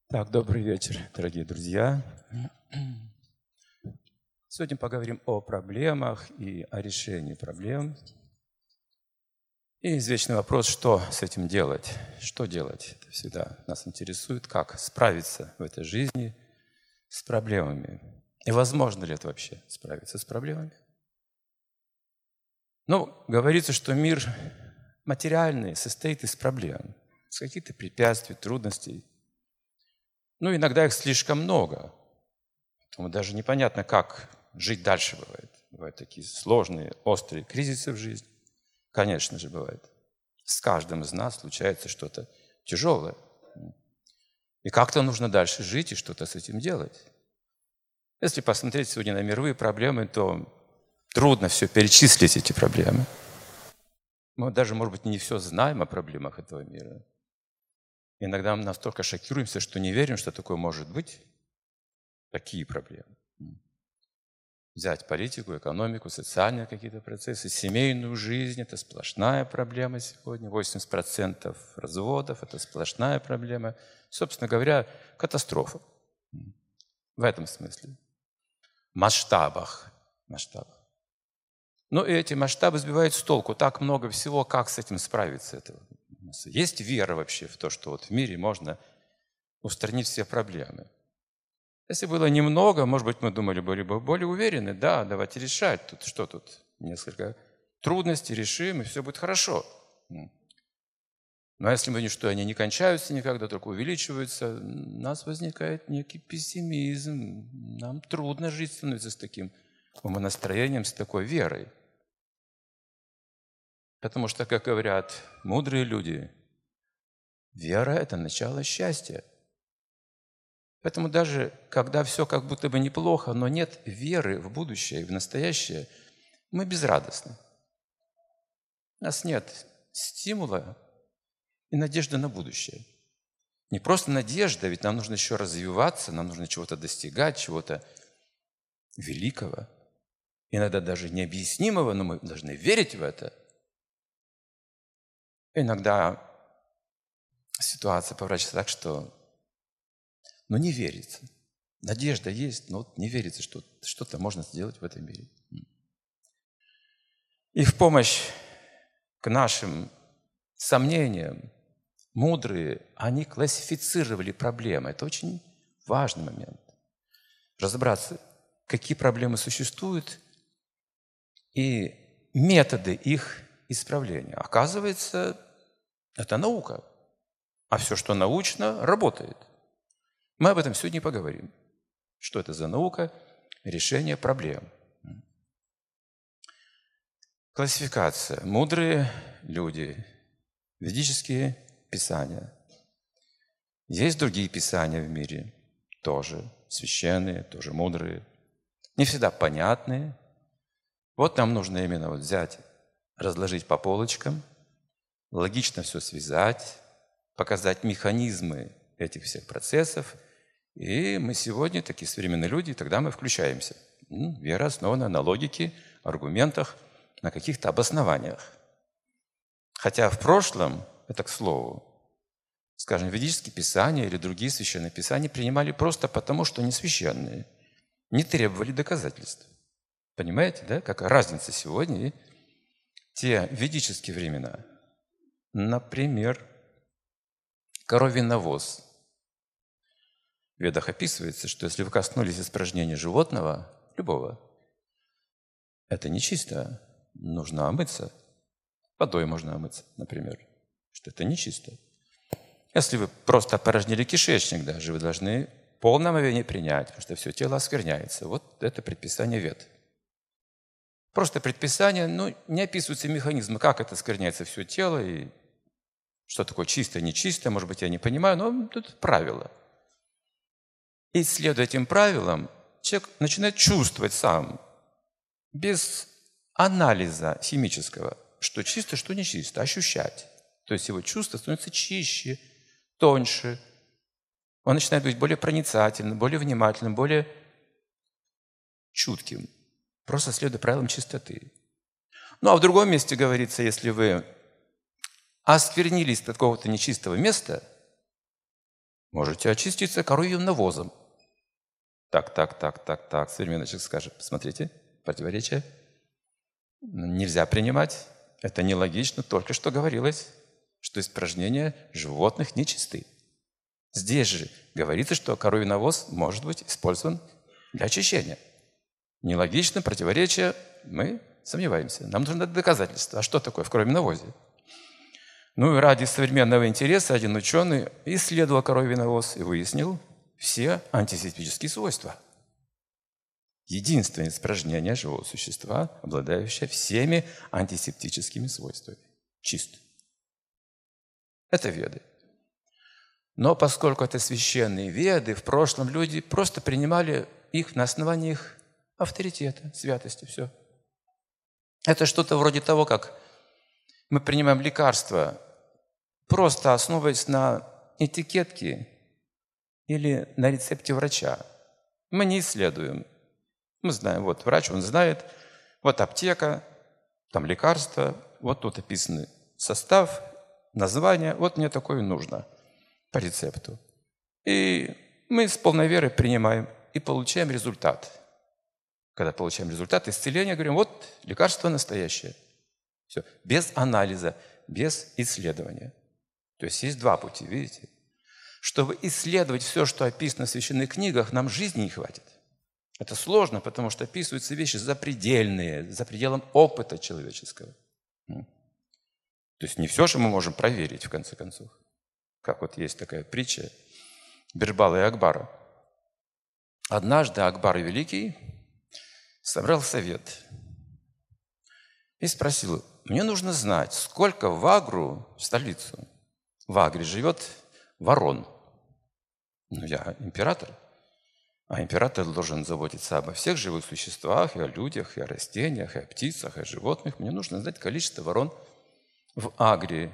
Так, добрый вечер, дорогие друзья. Сегодня поговорим о проблемах и о решении проблем. И извечный вопрос, что с этим делать? Что делать? Это всегда нас интересует, как справиться в этой жизни с проблемами. И возможно ли это вообще справиться с проблемами? Говорится, что мир материальный состоит из проблем, из каких-то препятствий, трудностей. Иногда их слишком много. Поэтому даже непонятно, как жить дальше бывает. Бывают такие сложные, острые кризисы в жизни. Конечно же, бывает. С каждым из нас случается что-то тяжелое. И как-то нужно дальше жить и что-то с этим делать. Если посмотреть сегодня на мировые проблемы, то трудно все перечислить, эти проблемы. Мы даже, может быть, не все знаем о проблемах этого мира. Иногда мы настолько шокируемся, что не верим, что такое может быть. Такие проблемы. Взять политику, экономику, социальные какие-то процессы, семейную жизнь – это сплошная проблема сегодня. 80% разводов – это сплошная проблема. Собственно говоря, катастрофа. В этом смысле. В масштабах. И эти масштабы сбивают с толку. Так много всего, как с этим справиться. Есть вера вообще в то, что вот в мире можно устранить все проблемы? Если было немного, может быть, мы думали, были бы более уверены, да, давайте решать. Тут несколько трудностей, решим, и все будет хорошо. Но если мы видим, что они не кончаются никогда, только увеличиваются, у нас возникает некий пессимизм. Нам трудно жить становится с таким умонастроением, с такой верой. Потому что, как говорят мудрые люди, вера – это начало счастья. Поэтому даже когда все как будто бы неплохо, но нет веры в будущее и в настоящее, мы безрадостны. У нас нет стимула и надежды на будущее. Не просто надежда, ведь нам нужно еще развиваться, нам нужно чего-то достигать, чего-то великого, иногда даже необъяснимого, но мы должны верить в это. Иногда ситуация поворачивается так, что не верится. Надежда есть, но не верится, что что-то можно сделать в этом мире. И в помощь к нашим сомнениям мудрые, они классифицировали проблемы. Это очень важный момент. Разобраться, какие проблемы существуют и методы их исправления. Оказывается, это наука. А все, что научно, работает. Мы об этом сегодня поговорим. Что это за наука? Решение проблем. Классификация. Мудрые люди. Ведические писания. Есть другие писания в мире. Тоже священные, тоже мудрые. Не всегда понятные. Вот нам нужно именно взять, разложить по полочкам, логично все связать, показать механизмы этих всех процессов. И мы сегодня такие современные люди, и тогда мы включаемся. Вера основана на логике, аргументах, на каких-то обоснованиях. Хотя в прошлом, это к слову, скажем, ведические писания или другие священные писания принимали просто потому, что они священные, не требовали доказательств. Понимаете, да? Какая разница сегодня и те ведические времена. Например, коровий навоз. В Ведах описывается, что если вы коснулись испражнения животного, любого, это нечисто, нужно омыться. Водой можно омыться, например, что это нечисто. Если вы просто опорожнили кишечник даже, вы должны полное омовение принять, потому что все тело оскверняется. Вот это предписание Вед. Просто предписание, не описываются механизмы, как это оскверняется все тело, и что такое чистое, нечистое, может быть, я не понимаю, но тут правила. И следуя этим правилам, человек начинает чувствовать сам, без анализа химического, что чисто, что нечисто, ощущать. То есть его чувство становится чище, тоньше. Он начинает быть более проницательным, более внимательным, более чутким. Просто следуя правилам чистоты. А в другом месте говорится, если вы осквернились от какого-то нечистого места, Можете очиститься коровьим навозом. Так. Современный человек скажет, посмотрите, противоречие. Нельзя принимать. Это нелогично. Только что говорилось, что испражнения животных нечисты. Здесь же говорится, что коровий навоз может быть использован для очищения. Нелогично, противоречие. Мы сомневаемся. Нам нужно доказательства. А что такое в коровьем навозе? Ну и ради современного интереса один ученый исследовал коровий навоз и выяснил все антисептические свойства. Единственное испражнение живого существа, обладающее всеми антисептическими свойствами. Чист. Это веды. Но поскольку это священные веды, в прошлом люди просто принимали их на основании их авторитета, святости, все. Это что-то вроде того, как мы принимаем лекарства, просто основываясь на этикетке или на рецепте врача. Мы не исследуем. Мы знаем, вот врач, он знает, вот аптека, там лекарства, вот тут описан состав, название, вот мне такое нужно по рецепту. И мы с полной верой принимаем и получаем результат. Когда получаем результат исцеления, говорим, вот лекарство настоящее. Все, без анализа, без исследования. То есть есть два пути, видите? Чтобы исследовать все, что описано в священных книгах, нам жизни не хватит. Это сложно, потому что описываются вещи запредельные, за пределом опыта человеческого. То есть не все же мы можем проверить, в конце концов. Как вот есть такая притча Бирбала и Акбара. Однажды Акбар Великий собрал совет и спросил, мне нужно знать, сколько в Агру, в столицу, в Агре живет ворон. Ну, я император, а император должен заботиться обо всех живых существах, и о людях, и о растениях, и о птицах, и о животных. Мне нужно знать количество ворон в Агре.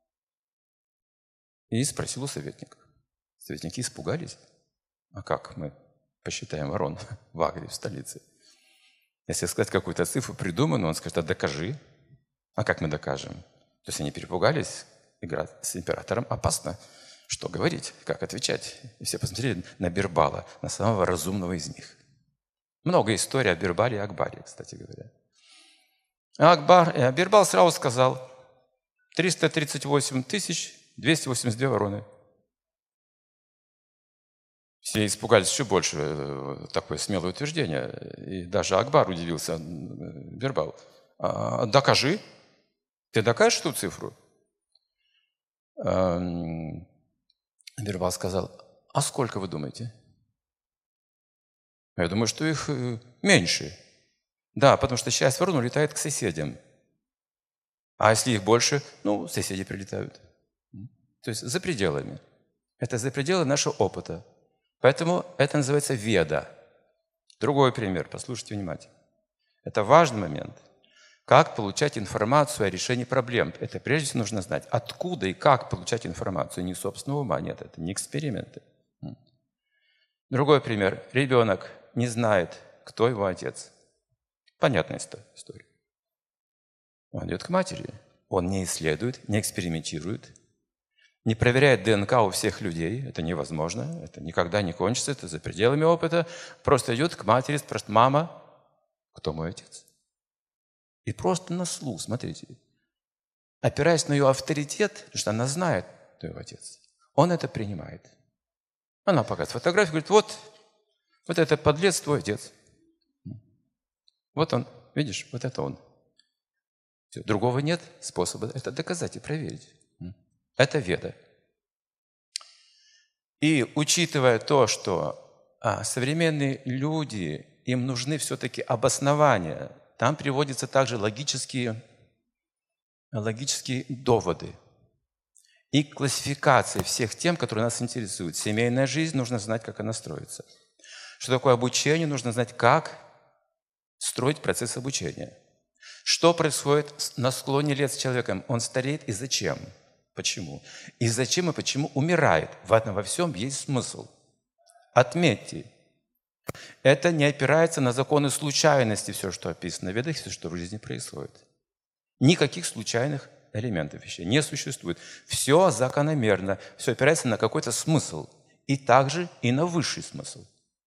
И спросил у советников. Советники испугались. А как мы посчитаем ворон в Агре, в столице? Если сказать какую-то цифру придуманную, он скажет, а докажи. А как мы докажем? То есть они перепугались, играть с императором опасно. Что говорить, как отвечать? И все посмотрели на Бирбала, на самого разумного из них. Много историй о Бирбале и Акбаре, кстати говоря. Бирбал сразу сказал, 338 282 вороны. Все испугались еще больше, такое смелое утверждение. И даже Акбар удивился, Бирбал. Докажи. Ты докажешь эту цифру? Бирбал сказал, а сколько вы думаете? Я думаю, что их меньше. Да, потому что часть ворон улетает к соседям. А если их больше, соседи прилетают. То есть за пределами. Это за пределы нашего опыта. Поэтому это называется веда. Другой пример, послушайте внимательно. Это важный момент. Как получать информацию о решении проблем? Это прежде всего нужно знать, откуда и как получать информацию. Не собственного ума, нет, это не эксперименты. Другой пример. Ребенок не знает, кто его отец. Понятная история. Он идет к матери. Он не исследует, не экспериментирует, не проверяет ДНК у всех людей. Это невозможно. Это никогда не кончится. Это за пределами опыта. Просто идет к матери, спрашивает, мама, кто мой отец? И просто на слух, смотрите, опираясь на ее авторитет, потому что она знает, кто его отец, он это принимает. Она показывает фотографию, говорит, вот это подлец, твой отец. Вот он, видишь, вот это он. Все, другого нет способа это доказать и проверить. Это веда. И учитывая то, что современные люди, им нужны все-таки обоснования, там приводятся также логические доводы и классификации всех тем, которые нас интересуют. Семейная жизнь, нужно знать, как она строится. Что такое обучение, нужно знать, как строить процесс обучения. Что происходит на склоне лет с человеком? Он стареет и зачем? Почему? И зачем и почему умирает? В этом во всем есть смысл. Отметьте, это не опирается на законы случайности, все, что описано в Ведах, все, что в жизни происходит. Никаких случайных элементов вещей не существует. Все закономерно, все опирается на какой-то смысл. и также и на высший смысл.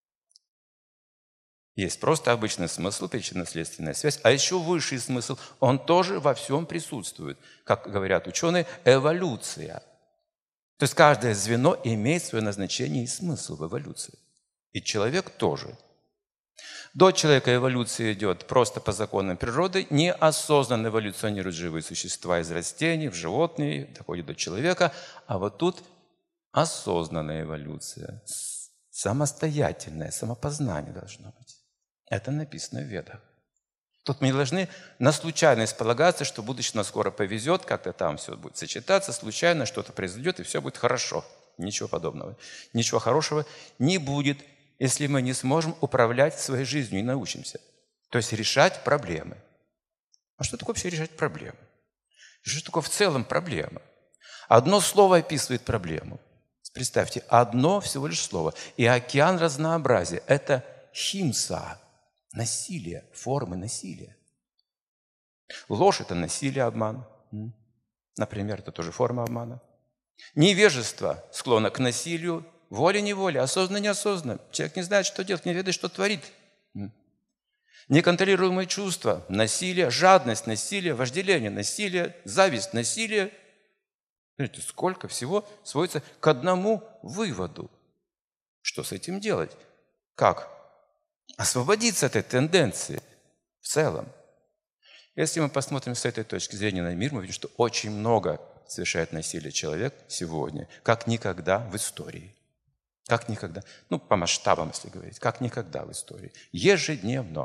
Есть просто обычный смысл, причинно-следственная связь, а еще высший смысл, он тоже во всем присутствует. Как говорят ученые, эволюция. То есть каждое звено имеет свое назначение и смысл в эволюции. И человек тоже. До человека эволюция идет просто по законам природы, неосознанно эволюционируют живые существа из растений, в животные, доходит до человека, а вот тут осознанная эволюция, самостоятельное самопознание должно быть. Это написано в Ведах. Тут мы не должны на случайность полагаться, что будущее нас скоро повезет, как-то там все будет сочетаться, случайно что-то произойдет, и все будет хорошо. Ничего подобного. Ничего хорошего не будет, если мы не сможем управлять своей жизнью и научимся. То есть решать проблемы. А что такое вообще решать проблемы? Что такое в целом проблема? Одно слово описывает проблему. Представьте, одно всего лишь слово. И океан разнообразия – это химса, насилие, формы насилия. Ложь – это насилие, обман. Например, это тоже форма обмана. Невежество склонно к насилию, волей-неволей, осознанно-неосознанно. Человек не знает, что делать, не ведает, что творит. Неконтролируемые чувства, насилие, жадность, насилие, вожделение, насилие, зависть, насилие. Смотрите, сколько всего сводится к одному выводу. Что с этим делать? Как? Освободиться от этой тенденции в целом. Если мы посмотрим с этой точки зрения на мир, мы видим, что очень много совершает насилие человек сегодня, как никогда в истории. Как никогда. Ну, по масштабам, если говорить. Как никогда в истории. Ежедневно.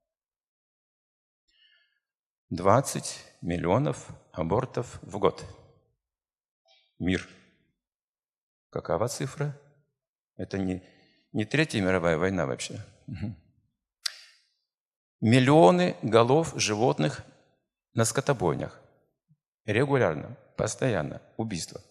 20 миллионов абортов в год. Мир. Какова цифра? Это не Третья мировая война вообще. Миллионы голов животных на скотобойнях. Регулярно, постоянно. Убийства.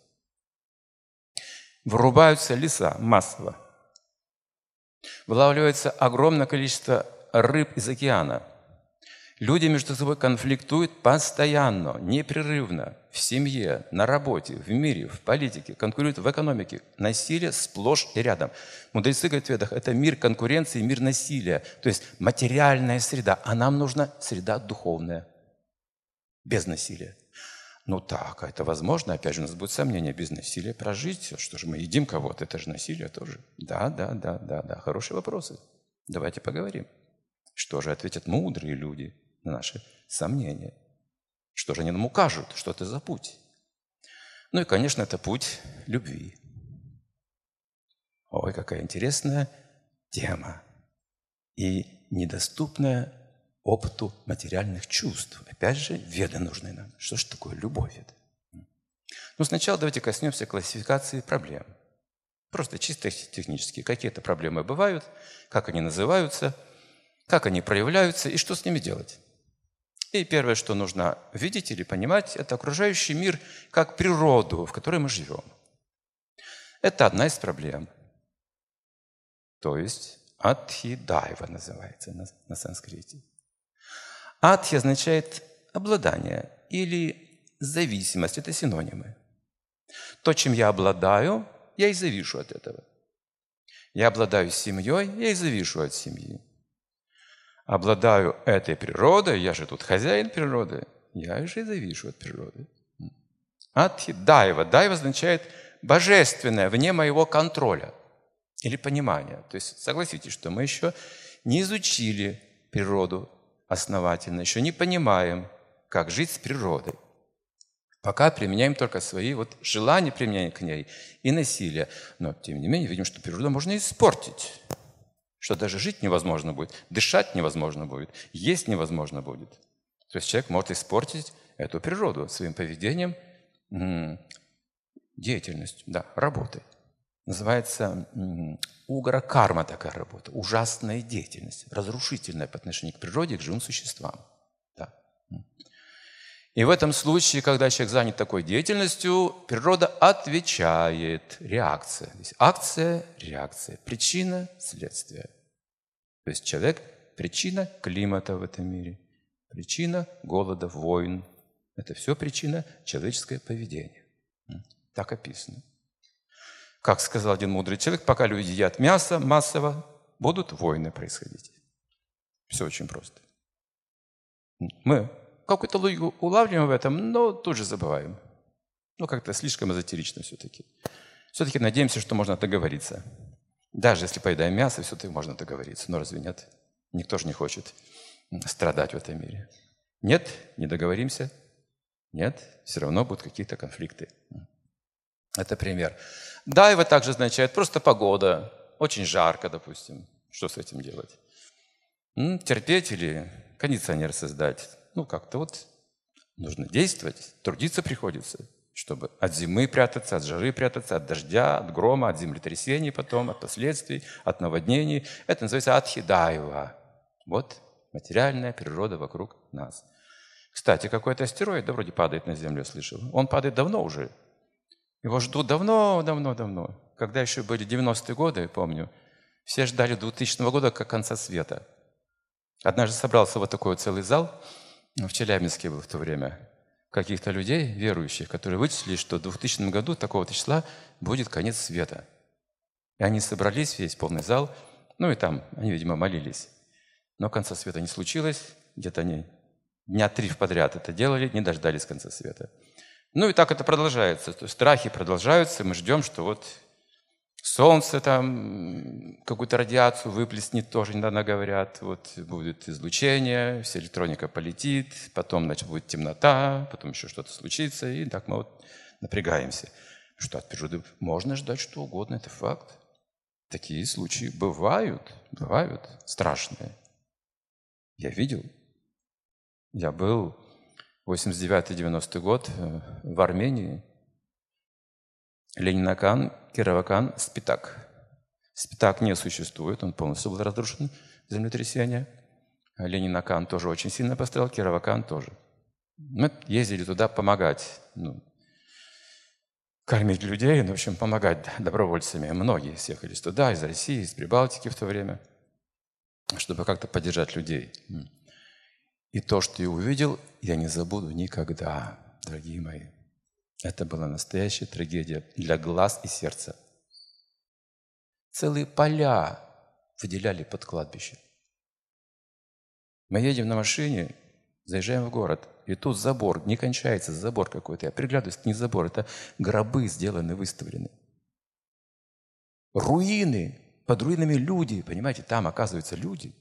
Вырубаются леса массово. Вылавливается огромное количество рыб из океана. Люди между собой конфликтуют постоянно, непрерывно, в семье, на работе, в мире, в политике, конкурируют в экономике. Насилие сплошь и рядом. Мудрецы говорят в Ведах, это мир конкуренции, мир насилия. То есть материальная среда, а нам нужна среда духовная, без насилия. Ну так, а это возможно? Опять же, у нас будет сомнение, без насилия прожить. Что же мы едим кого-то? Это же насилие тоже. Да. Хорошие вопросы. Давайте поговорим. Что же ответят мудрые люди на наши сомнения? Что же они нам укажут? Что это за путь? Ну и, конечно, это путь любви. Ой, какая интересная тема. И недоступная опыту материальных чувств. Опять же, веды нужны нам. Что же такое любовь? Ну, сначала давайте коснемся классификации проблем. Просто чисто технически. Какие-то проблемы бывают, как они называются, как они проявляются и что с ними делать. И первое, что нужно видеть или понимать, это окружающий мир как природу, в которой мы живем. Это одна из проблем. То есть адхидайва называется на санскрите. Адхи означает обладание или зависимость. Это синонимы. То, чем я обладаю, я и завишу от этого. Я обладаю семьей, я и завишу от семьи. Обладаю этой природой, я же тут хозяин природы, я же и завишу от природы. Адхи дайва. Дайва означает божественное, вне моего контроля или понимания. То есть согласитесь, что мы еще не изучили природу основательно, еще не понимаем, как жить с природой. Пока применяем только свои желания применения к ней и насилие. Но, тем не менее, видим, что природу можно испортить. Что даже жить невозможно будет, дышать невозможно будет, есть невозможно будет. То есть человек может испортить эту природу своим поведением, деятельностью, работой. Называется угара-карма такая работа, ужасная деятельность, разрушительная по отношению к природе и к живым существам. Да. И в этом случае, когда человек занят такой деятельностью, природа отвечает, реакция. То есть акция, реакция, причина, следствие. То есть человек – причина климата в этом мире, причина голода, войн. Это все причина человеческого поведения. Так описано. Как сказал один мудрый человек, пока люди едят мясо массово, будут войны происходить. Все очень просто. Мы какую-то логику улавливаем в этом, но тут же забываем. Как-то слишком эзотерично все-таки. Все-таки надеемся, что можно договориться. Даже если поедаем мясо, все-таки можно договориться. Но разве нет? Никто же не хочет страдать в этом мире. Нет, не договоримся. Нет, все равно будут какие-то конфликты. Это пример. Да, его также означает просто погода. Очень жарко, допустим. Что с этим делать? Терпеть или кондиционер создать? Как-то нужно действовать. Трудиться приходится, чтобы от зимы прятаться, от жары прятаться, от дождя, от грома, от землетрясений потом, от последствий, от наводнений. Это называется адхидаева. Материальная природа вокруг нас. Кстати, какой-то астероид, вроде падает на Землю, я слышал. Он падает давно уже. Его ждут давно. Когда еще были 90-е годы, помню, все ждали 2000 года как конца света. Однажды собрался такой целый зал, в Челябинске был в то время, каких-то людей, верующих, которые вычислили, что в 2000 году такого-то числа будет конец света. И они собрались, весь полный зал, и там они, видимо, молились. Но конца света не случилось, где-то они дня 3 подряд это делали, не дождались конца света. И так это продолжается. То есть страхи продолжаются, мы ждем, что солнце там какую-то радиацию выплеснет, тоже недавно говорят, будет излучение, вся электроника полетит, потом, будет темнота, потом еще что-то случится, и так мы напрягаемся. Что от природы можно ждать что угодно, это факт. Такие случаи бывают страшные. Я видел. Я был 89-90 год в Армении. Ленинакан, Кировакан, Спитак. Спитак не существует, он полностью был разрушен, землетрясение. Ленинакан тоже очень сильно пострадал, Кировакан тоже. Мы ездили туда помогать, кормить людей, в общем, помогать добровольцами. Многие съехались туда, из России, из Прибалтики в то время, чтобы как-то поддержать людей. И то, что я увидел, я не забуду никогда, дорогие мои. Это была настоящая трагедия для глаз и сердца. Целые поля выделяли под кладбище. Мы едем на машине, заезжаем в город, и тут забор, не кончается забор какой-то. Я приглядываюсь, это не забор, это гробы сделаны, выставлены. Руины, под руинами люди, понимаете, там оказываются люди.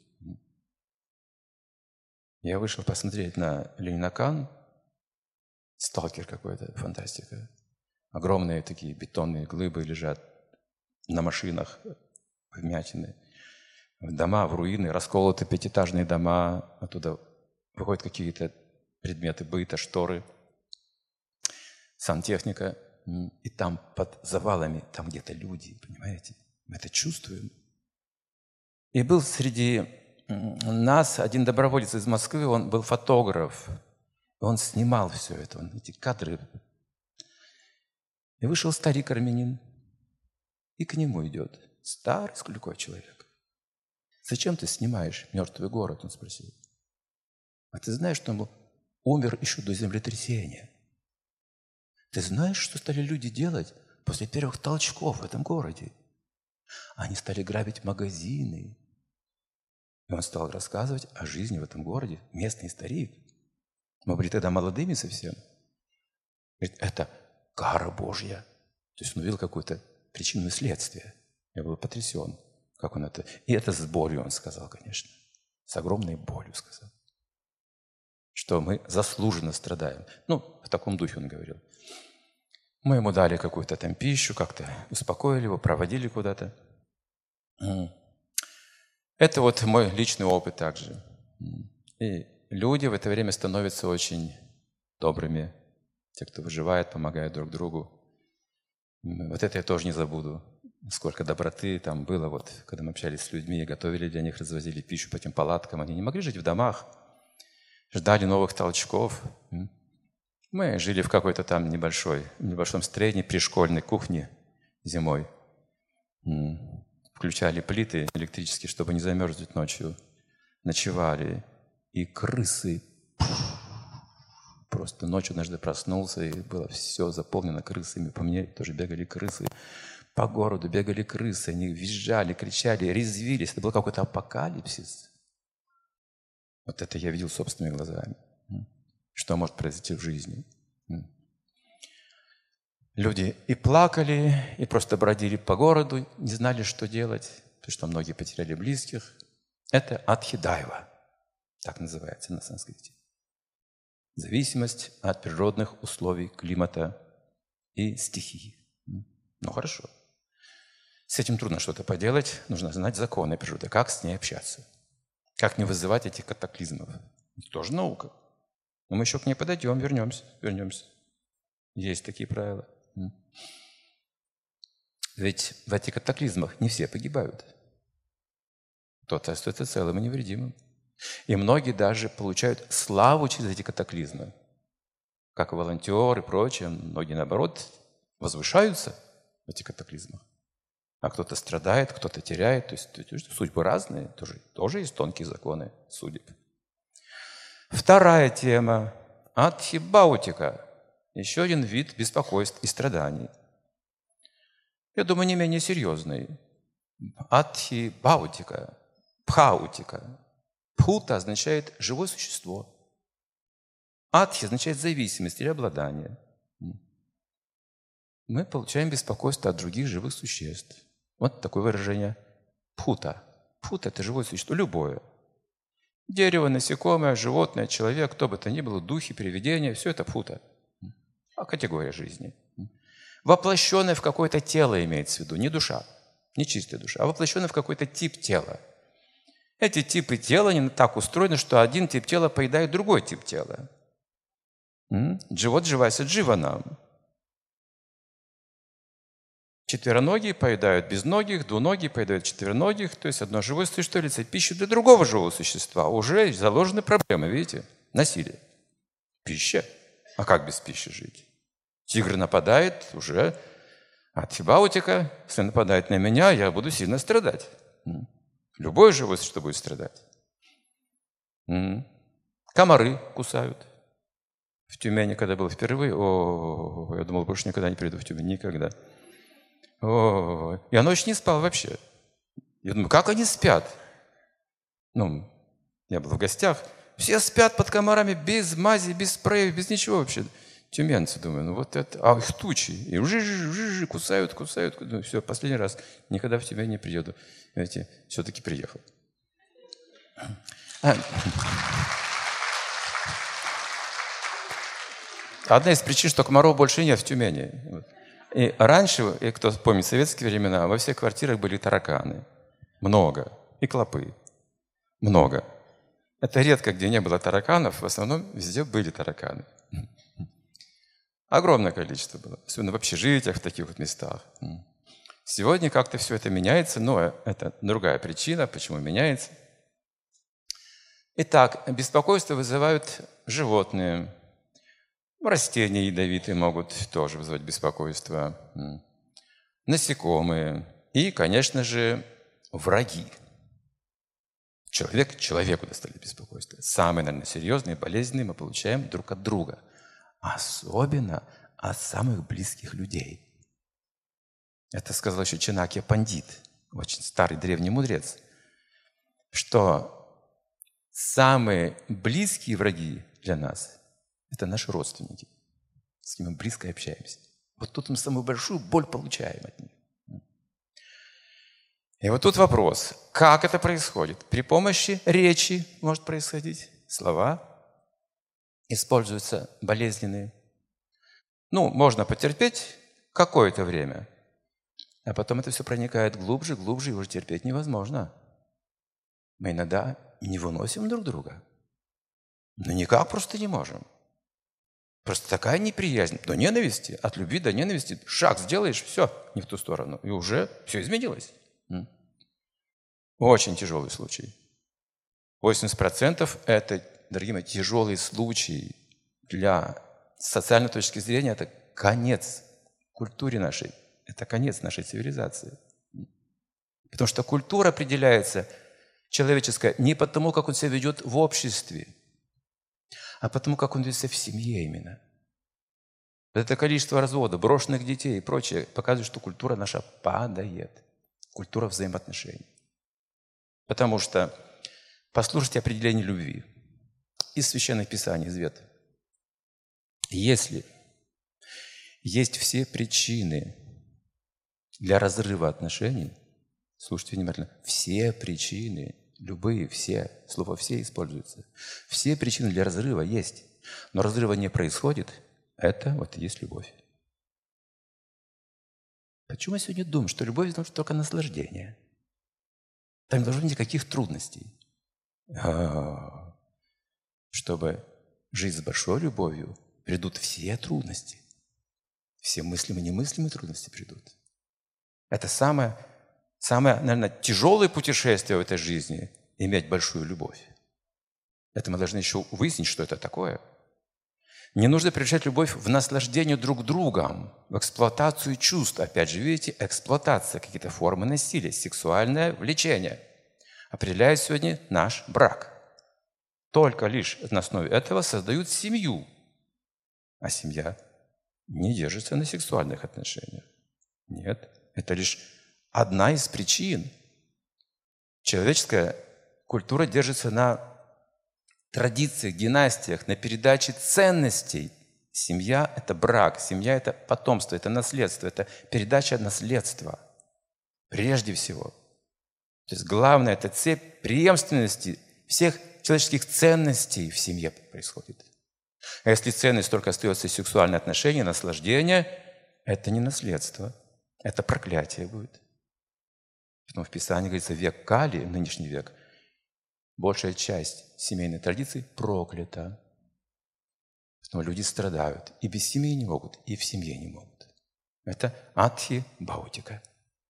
Я вышел посмотреть на Ленинакан, сталкер какой-то, фантастика. Огромные такие бетонные глыбы лежат на машинах, вмятины. Дома в руины, расколоты пятиэтажные дома, оттуда выходят какие-то предметы быта, шторы, сантехника. И там под завалами, там где-то люди, понимаете? Мы это чувствуем. И был среди нас один доброволец из Москвы, он был фотограф. Он снимал все это, эти кадры. И вышел старик-армянин. И к нему идет старый скулькой человек. «Зачем ты снимаешь мертвый город?» Он спросил. «А ты знаешь, что он умер еще до землетрясения? Ты знаешь, что стали люди делать после первых толчков в этом городе? Они стали грабить магазины». И он стал рассказывать о жизни в этом городе. Местный старик. Мы были тогда молодыми совсем. Говорит, это кара Божья. То есть он увидел какую-то причину и следствие. Я был потрясен, как он это... И это с болью он сказал, конечно. С огромной болью сказал. Что мы заслуженно страдаем. В таком духе он говорил. Мы ему дали какую-то там пищу, как-то успокоили его, проводили куда-то. Это мой личный опыт также. И люди в это время становятся очень добрыми. Те, кто выживает, помогают друг другу. Это я тоже не забуду. Сколько доброты там было, когда мы общались с людьми, готовили для них, развозили пищу по этим палаткам. Они не могли жить в домах, ждали новых толчков. Мы жили в какой-то там небольшом строении при школьной кухне зимой. Включали плиты электрические, чтобы не замерзнуть ночью. Ночевали. И крысы. Просто ночью однажды проснулся, и было все заполнено крысами. По мне тоже бегали крысы. По городу бегали крысы, они визжали, кричали, резвились. Это был какой-то апокалипсис. Вот это я видел собственными глазами. Что может произойти в жизни? Люди и плакали, и просто бродили по городу, не знали, что делать, потому что многие потеряли близких. Это адхидайва, так называется на санскрите. Зависимость от природных условий климата и стихии. Ну хорошо. С этим трудно что-то поделать, нужно знать законы природы, как с ней общаться, как не вызывать этих катаклизмов. Это тоже наука. Но мы еще к ней подойдем, вернемся. Есть такие правила. Ведь в этих катаклизмах не все погибают. Кто-то остается целым и невредимым. И многие даже получают славу через эти катаклизмы. Как волонтеры и прочее. Многие, наоборот, возвышаются в этих катаклизмах. А кто-то страдает, кто-то теряет. То есть судьбы разные. Тоже есть тонкие законы судеб. Вторая тема. Адхибаутика. Еще один вид беспокойств и страданий. Я думаю, не менее серьезный. Адхибаутика. Пхаутика. Пхута означает «живое существо». Адхи означает «зависимость» или «обладание». Мы получаем беспокойство от других живых существ. Вот такое выражение пхута. Пхута – это живое существо, любое. Дерево, насекомое, животное, человек, кто бы то ни было, духи, привидения – все это пхута. Категория жизни. Воплощенное в какое-то тело имеется в виду, не душа, не чистая душа, а воплощенное в какой-то тип тела. Эти типы тела не так устроены, что один тип тела поедает другой тип тела. Дживот дживайся дживанам. Четвероногие поедают безногих, двуногие поедают четвероногих, то есть одно живое существо является пищей для другого живого существа. Уже заложены проблемы, видите? Насилие. Пища. А как без пищи жить? Тигр нападает, уже адхибаутика. Если нападает на меня, я буду сильно страдать. Любое живое существо будет страдать. Комары кусают. В Тюмени, когда был впервые, я думал, больше никогда не приду в Тюмень, никогда. Я ночь не спал вообще. Я думаю, как они спят? Я был в гостях. Все спят под комарами без мази, без спрея, без ничего вообще. Тюменцы, думаю, вот это. А их тучи. И жи кусают. Ну, все, последний раз. Никогда в Тюмень не приеду. Знаете, все-таки приехал. Одна из причин, что комаров больше нет в Тюмени. И раньше, кто помнит советские времена, во всех квартирах были тараканы. Много. И клопы. Много. Это редко, где не было тараканов. В основном везде были тараканы. Огромное количество было. Особенно в общежитиях, в таких вот местах. Сегодня как-то все это меняется, но это другая причина, почему меняется. Итак, беспокойство вызывают животные. Растения ядовитые могут тоже вызывать беспокойство. Насекомые. И, конечно же, враги. Человеку доставляет беспокойство. Самые, наверное, серьезные болезни мы получаем друг от друга. Особенно от самых близких людей. Это сказал еще Чанакья Пандит, очень старый древний мудрец, что самые близкие враги для нас – это наши родственники, с кем мы близко общаемся. Вот тут мы самую большую боль получаем от них. И вот тут вопрос, как это происходит? При помощи речи может происходить, слова используются болезненные. Можно потерпеть какое-то время, а потом это все проникает глубже, и уже терпеть невозможно. Мы иногда не выносим друг друга. Никак просто не можем. Просто такая неприязнь до ненависти, от любви до ненависти. Шаг сделаешь, все, не в ту сторону. И уже все изменилось. Очень тяжелый случай. 80% это, дорогие мои, тяжелый случай. Для социальной точки зрения это конец культуре нашей. Это конец нашей цивилизации. Потому что культура определяется человеческая не потому, как он себя ведет в обществе, а потому, как он ведет себя в семье именно. Это количество разводов, брошенных детей и прочее показывает, что культура наша падает. Культура взаимоотношений. Потому что, послушайте определение любви из Священных Писаний, из Веты. Если есть все причины для разрыва отношений, слушайте внимательно, все причины, любые, все, слово «все» используется. Все причины для разрыва есть, но разрыва не происходит, это вот и есть любовь. Почему я сегодня думаю, что любовь – это только наслаждение? Там не должно быть никаких трудностей. Чтобы жить с большой любовью, придут все трудности. Все мыслимые и немыслимые трудности придут. Это самое, наверное, тяжелое путешествие в этой жизни – иметь большую любовь. Это мы должны еще выяснить, что это такое. Не нужно превращать любовь в наслаждение друг другом, в эксплуатацию чувств. Опять же, видите, эксплуатация, какие-то формы насилия, сексуальное влечение определяет сегодня наш брак. Только лишь на основе этого создают семью. А семья не держится на сексуальных отношениях. Нет, это лишь одна из причин. Человеческая культура держится на традициях, династиях, на передаче ценностей. Семья – это брак, семья – это потомство, это наследство, это передача наследства. Прежде всего. То есть главное – это цепь преемственности всех человеческих ценностей в семье происходит. А если ценность только остается сексуальное отношение, наслаждение – это не наследство, это проклятие будет. Поэтому в Писании говорится, век Кали, нынешний век, большая часть семейной традиции проклята. Поэтому люди страдают. И без семьи не могут, и в семье не могут. Это Атхи Баутика.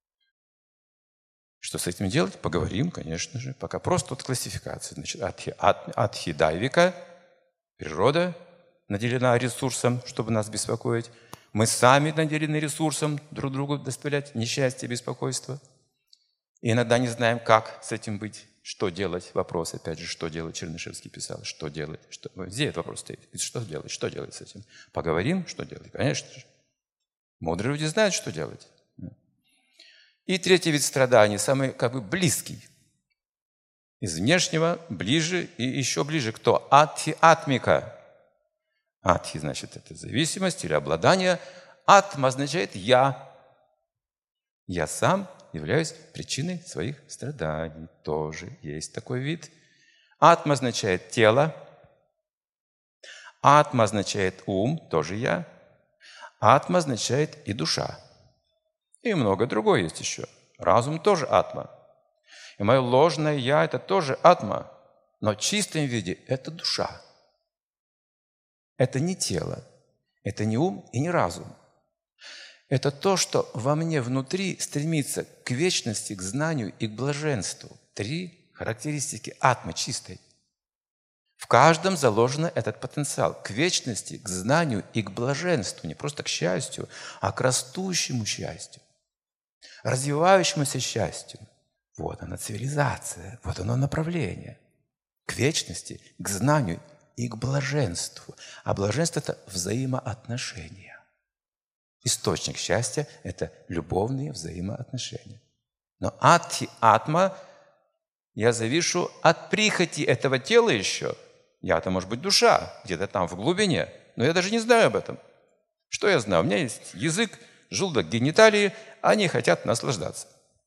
Что с этим делать? Поговорим, конечно же. Пока просто от классификации. Значит, Атхи Дайвика, природа наделена ресурсом, чтобы нас беспокоить. Мы сами наделены ресурсом друг другу доставлять несчастье, беспокойство. И иногда не знаем, как с этим быть. Что делать? Вопрос, опять же, что делать? Чернышевский писал, что делать? Где этот вопрос стоит? Что делать? Что делать с этим? Поговорим, что делать? Конечно же. Мудрые люди знают, что делать. И третий вид страданий, самый близкий. Из внешнего ближе и еще ближе. Кто? Атхи-атмика. Атхи, значит, это зависимость или обладание. Атма означает «я». Я сам являюсь причиной своих страданий. Тоже есть такой вид. Атма означает тело. Атма означает ум, тоже я. Атма означает и душа. И много другое есть еще. Разум тоже атма. И мое ложное я – это тоже атма. Но в чистом виде – это душа. Это не тело, это не ум и не разум. Это то, что во мне внутри стремится к вечности, к знанию и к блаженству. 3 характеристики атмы чистой. В каждом заложен этот потенциал к вечности, к знанию и к блаженству. Не просто к счастью, а к растущему счастью, развивающемуся счастью. Вот она цивилизация, вот оно направление. К вечности, к знанию и к блаженству. А блаженство – это взаимоотношения. Источник счастья – это любовные взаимоотношения. Но атма я завишу от прихоти этого тела еще. Я-то, может быть, душа, где-то там в глубине, но я даже не знаю об этом. Что я знаю? У меня есть язык, желудок, гениталии, они хотят наслаждаться.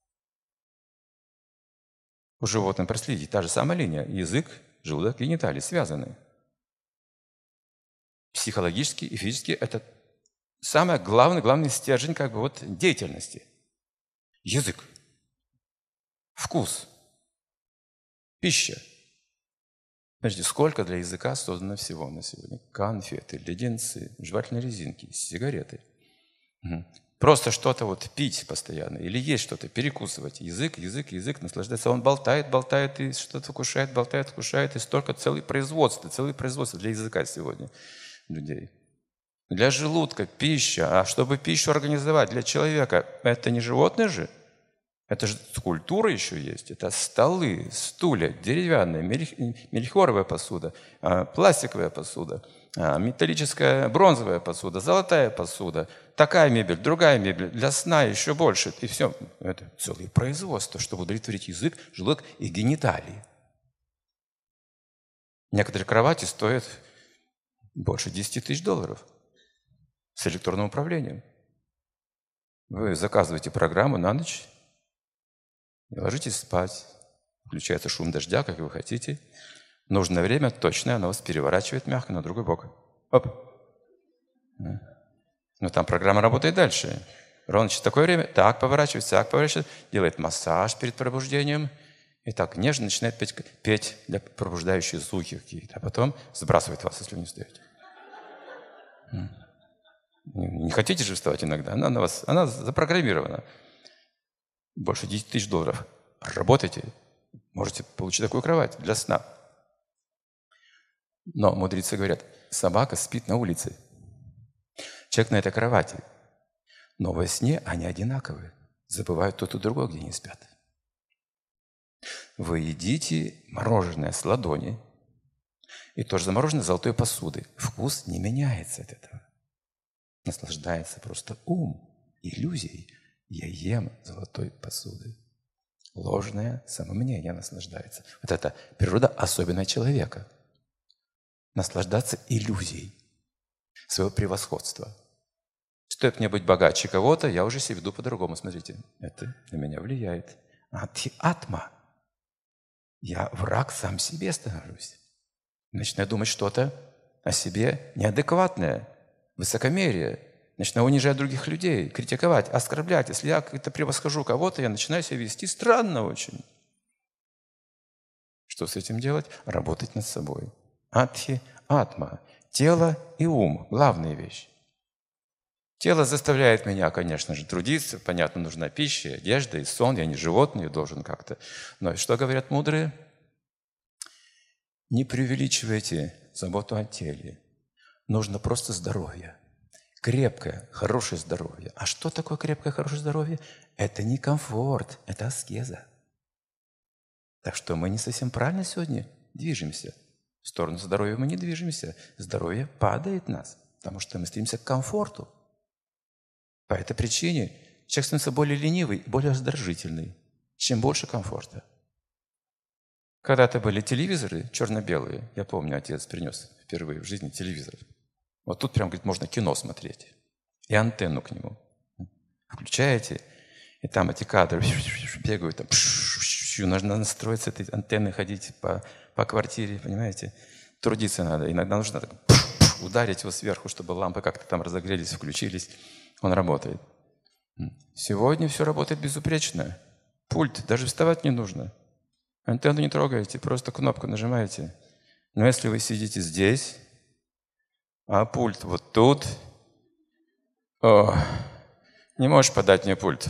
У животных, проследите, та же самая линия. Язык, желудок, гениталии связаны. Психологически и физически это самый главный стержень деятельности. Язык, вкус, пища. Смотрите, сколько для языка создано всего на сегодня. Конфеты, леденцы, жевательные резинки, сигареты. Просто что-то пить постоянно или есть что-то, перекусывать. Язык, наслаждаться. Он болтает и что-то вкушает, болтает, вкушает. И столько целое производство для языка сегодня людей. Для желудка пища. А чтобы пищу организовать для человека, это не животное же? Это же скульптура еще есть. Это столы, стулья, деревянные, мельхиоровая посуда, пластиковая посуда, металлическая, бронзовая посуда, золотая посуда, такая мебель, другая мебель, для сна еще больше. И все. Это целое производство, чтобы удовлетворить язык, желудок и гениталии. Некоторые кровати стоят больше 10 тысяч долларов с электронным управлением. Вы заказываете программу на ночь и ложитесь спать. Включается шум дождя, как вы хотите. Нужное время точное, оно вас переворачивает мягко на другой бок. Оп. Но там программа работает дальше. Ровно через такое время так поворачивается, делает массаж перед пробуждением. И так нежно начинает петь для пробуждающие звуки какие-то. А потом сбрасывает вас, если вы не встаете. Не хотите же вставать иногда? Она запрограммирована. Больше 10 тысяч долларов. Работайте. Можете получить такую кровать для сна. Но мудрецы говорят, собака спит на улице. Человек на этой кровати. Но во сне они одинаковые. Забывают тот и другой, где они спят. Вы едите мороженое с ладони. И тоже замороженное золотой посуды. Вкус не меняется от этого. Наслаждается просто ум, иллюзией. Я ем золотой посуды. Ложное самомнение наслаждается. Вот это природа особенная человека. Наслаждаться иллюзией своего превосходства. Стоит мне быть богаче кого-то, я уже себя веду по-другому. Смотрите, это на меня влияет. Атма. Я враг сам себе становлюсь. Начинаю думать что-то о себе неадекватное, высокомерие. Начинаю унижать других людей, критиковать, оскорблять. Если я как-то превосхожу кого-то, я начинаю себя вести странно очень. Что с этим делать? Работать над собой. Атма. Тело и ум – главная вещь. Тело заставляет меня, конечно же, трудиться. Понятно, нужна пища, одежда и сон. Я не животное, должен как-то. Но что говорят мудрые? Не преувеличивайте заботу о теле. Нужно просто здоровье. Крепкое, хорошее здоровье. А что такое крепкое, хорошее здоровье? Это не комфорт, это аскеза. Так что мы не совсем правильно сегодня движемся. В сторону здоровья мы не движемся. Здоровье падает нас, потому что мы стремимся к комфорту. По этой причине человек становится более ленивый, более раздражительный. Чем больше комфорта. Когда-то были телевизоры черно-белые. Я помню, отец принес впервые в жизни телевизор. Вот тут прям, говорит, можно кино смотреть. И антенну к нему. Включаете, и там эти кадры бегают. Там, нужно настроиться этой антенной, ходить по квартире, понимаете? Трудиться надо. Иногда нужно так, ударить его сверху, чтобы лампы как-то там разогрелись, включились. Он работает. Сегодня все работает безупречно. Пульт, даже вставать не нужно. Антенну не трогаете, просто кнопку нажимаете. Но если вы сидите здесь, а пульт вот тут, не можешь подать мне пульт.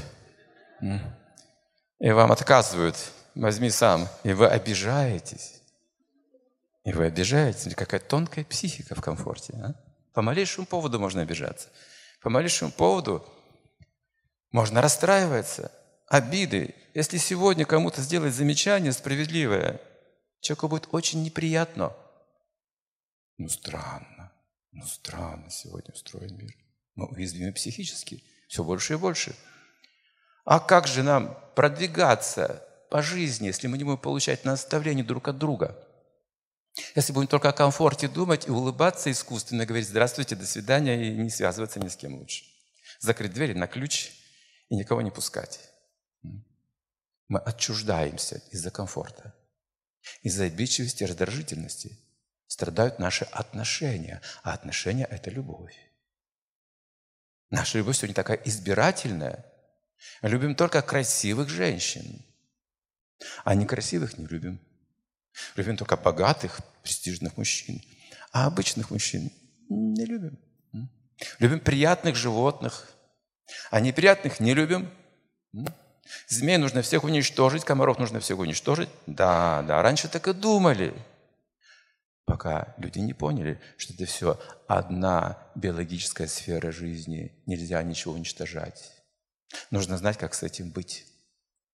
И вам отказывают, возьми сам. И вы обижаетесь. И вы обижаетесь. Какая тонкая психика в комфорте. А? По малейшему поводу можно обижаться. По малейшему поводу можно расстраиваться. Обиды. Если сегодня кому-то сделать замечание справедливое, человеку будет очень неприятно. Странно сегодня устроен мир. Мы уязвимы психически, все больше и больше. А как же нам продвигаться по жизни, если мы не будем получать наставления друг от друга? Если будем только о комфорте думать и улыбаться искусственно, говорить «здравствуйте, до свидания» и не связываться ни с кем лучше. Закрыть двери на ключ и никого не пускать. Мы отчуждаемся из-за комфорта. Из-за обидчивости и раздражительности страдают наши отношения. А отношения – это любовь. Наша любовь сегодня такая избирательная. Любим только красивых женщин. А некрасивых не любим. Любим только богатых, престижных мужчин. А обычных мужчин не любим. Любим приятных животных. А неприятных не любим. Змей нужно всех уничтожить, комаров нужно всех уничтожить. Да, раньше так и думали. Пока люди не поняли, что это все одна биологическая сфера жизни. Нельзя ничего уничтожать. Нужно знать, как с этим быть.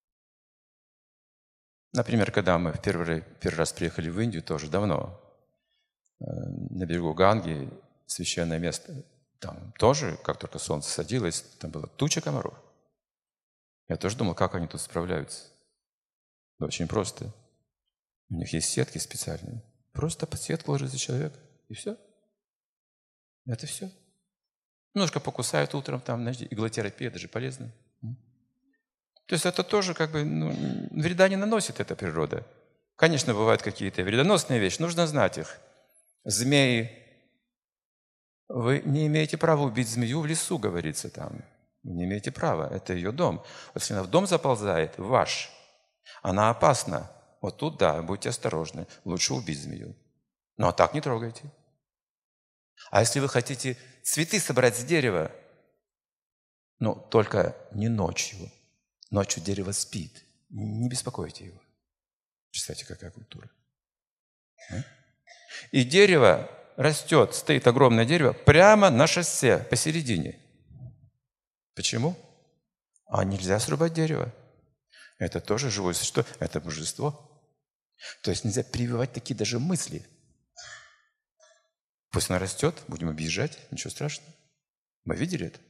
Например, когда мы первый раз приехали в Индию, тоже давно, на берегу Ганги, священное место, там тоже, как только солнце садилось, там была туча комаров. Я тоже думал, как они тут справляются. Да очень просто. У них есть сетки специальные. Просто под сетку ложится человек, и все. Это все. Немножко покусают утром, там, знаете, иглотерапия, даже полезно. То есть это тоже как бы вреда не наносит эта природа. Конечно, бывают какие-то вредоносные вещи, нужно знать их. Змеи. Вы не имеете права убить змею в лесу, говорится там. Вы не имеете права, это ее дом. Вот если она в дом заползает, ваш, она опасна. Вот тут, да, будьте осторожны, лучше убить змею. Но так не трогайте. А если вы хотите цветы собрать с дерева, только не ночью. Ночью дерево спит. Не беспокойте его. Представьте, какая культура. И дерево растет, стоит огромное дерево прямо на шоссе, посередине. Почему? А нельзя срубать дерево. Это тоже живое существо, это божество. То есть нельзя прививать такие даже мысли. Пусть она растет, будем объезжать, ничего страшного. Мы видели это?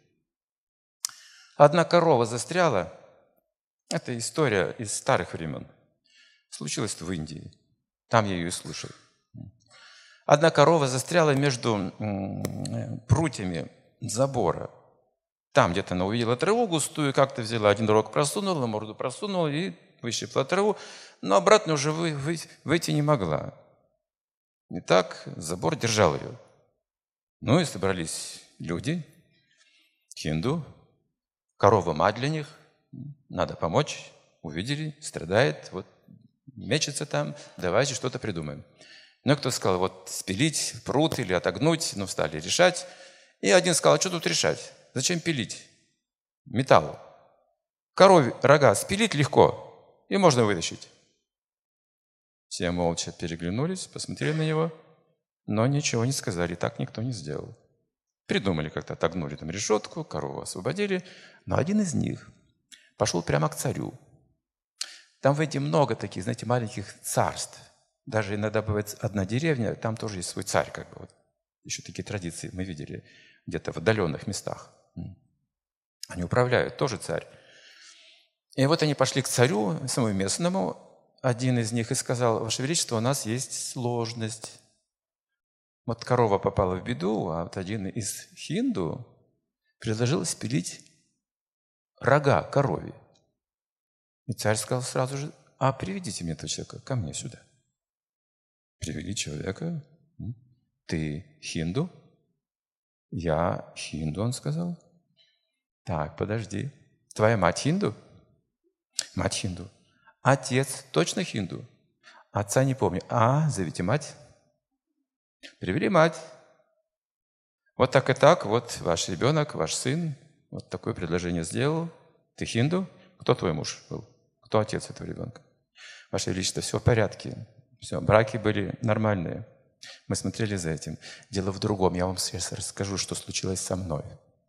Одна корова застряла. Это история из старых времен. Случилось в Индии. Там я ее и слышал. Одна корова застряла между прутьями забора. Там где-то она увидела траву густую, как-то взяла один рог, просунула, морду просунула и выщипла траву, но обратно уже выйти не могла. И так забор держал ее. И собрались люди, хинду, корова мать для них, надо помочь, увидели, страдает, вот мечется там, давайте что-то придумаем. Кто сказал, вот спилить пруд или отогнуть, стали решать. И один сказал, а что тут решать? Зачем пилить? Металл. Корове рога спилить легко, и можно вытащить. Все молча переглянулись, посмотрели на него, но ничего не сказали, так никто не сделал. Придумали как-то, отогнули там решетку, корову освободили, но один из них пошел прямо к царю. Там в Индии много таких, знаете, маленьких царств. Даже иногда бывает одна деревня, там тоже есть свой царь, как бы. Вот. Еще такие традиции мы видели где-то в отдаленных местах. Они управляют, тоже царь. И вот они пошли к царю, самому местному, один из них и сказал, Ваше Величество, у нас есть сложность. Вот корова попала в беду, а вот один из хинду предложил спилить рога корове. И царь сказал сразу же, а приведите мне этого человека ко мне сюда. Привели человека. Ты хинду? Я хинду, он сказал. Так, подожди. Твоя мать хинду? Мать хинду. Отец точно хинду? Отца не помню. Зовите мать. Привели мать. Вот так и так, вот ваш ребенок, ваш сын, вот такое предложение сделал. Ты хинду? Кто твой муж был? Кто отец этого ребенка? Ваше Величество, все в порядке. Все, браки были нормальные. Мы смотрели за этим. Дело в другом. Я вам сейчас расскажу, что случилось со мной.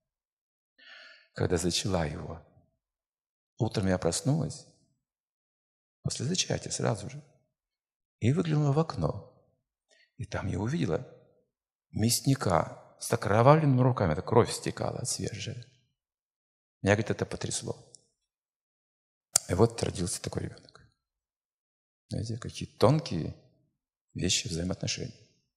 Когда зачала его. Утром я проснулась, после зачатия сразу же, и выглянула в окно. И там я увидела мясника с окровавленными руками. Это кровь стекала свежая. Меня, говорит, это потрясло. И вот родился такой ребенок. Знаете, какие тонкие вещи взаимоотношений.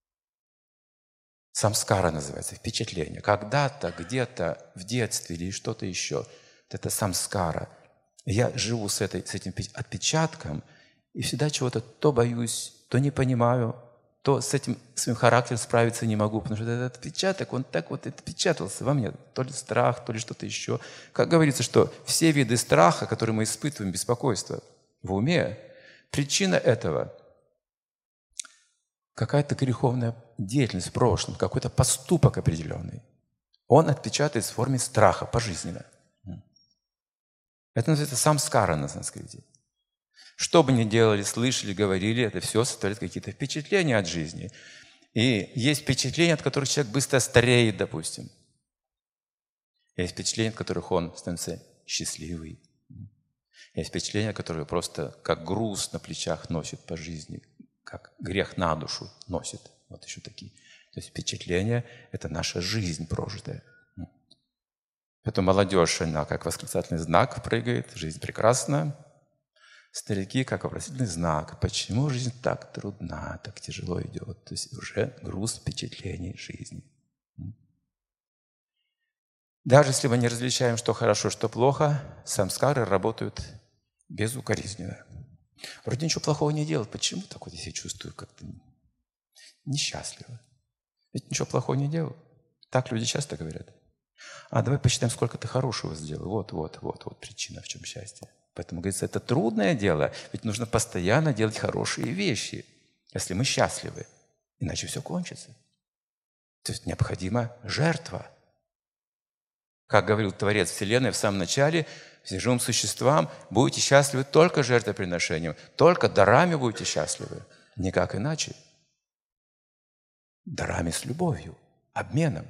Самскара называется, впечатление. Когда-то, где-то в детстве или что-то еще. Вот это самскара. Я живу с этим отпечатком и всегда чего-то то боюсь, то не понимаю, то с этим своим характером справиться не могу, потому что этот отпечаток, он так вот отпечатался во мне. То ли страх, то ли что-то еще. Как говорится, что все виды страха, которые мы испытываем, беспокойство в уме, причина этого – какая-то греховная деятельность в прошлом, какой-то поступок определенный. Он отпечатается в форме страха пожизненно. Это называется самскара на санскрите. Что бы ни делали, слышали, говорили, это все составляет какие-то впечатления от жизни. И есть впечатления, от которых человек быстро стареет, допустим. Есть впечатления, от которых он становится счастливый. Есть впечатления, которые просто как груз на плечах носит по жизни, как грех на душу носит. Вот еще такие. То есть впечатления – это наша жизнь прожитая. Поэтому молодежь, она как восклицательный знак прыгает, жизнь прекрасна. Старики как вопросительный знак. Почему жизнь так трудна, так тяжело идет? То есть уже груз впечатлений жизни. Даже если мы не различаем, что хорошо, что плохо, самскары работают безукоризненно. Вроде ничего плохого не делал. Почему так вот я себя чувствую как-то несчастливо? Ведь ничего плохого не делал. Так люди часто говорят. А давай посчитаем, сколько ты хорошего сделал. Вот причина, в чем счастье. Поэтому, говорится, это трудное дело. Ведь нужно постоянно делать хорошие вещи, если мы счастливы. Иначе все кончится. То есть необходима жертва. Как говорил Творец Вселенной в самом начале, всем живым существам будете счастливы только жертвоприношением, только дарами будете счастливы, никак иначе. Дарами с любовью, обменом.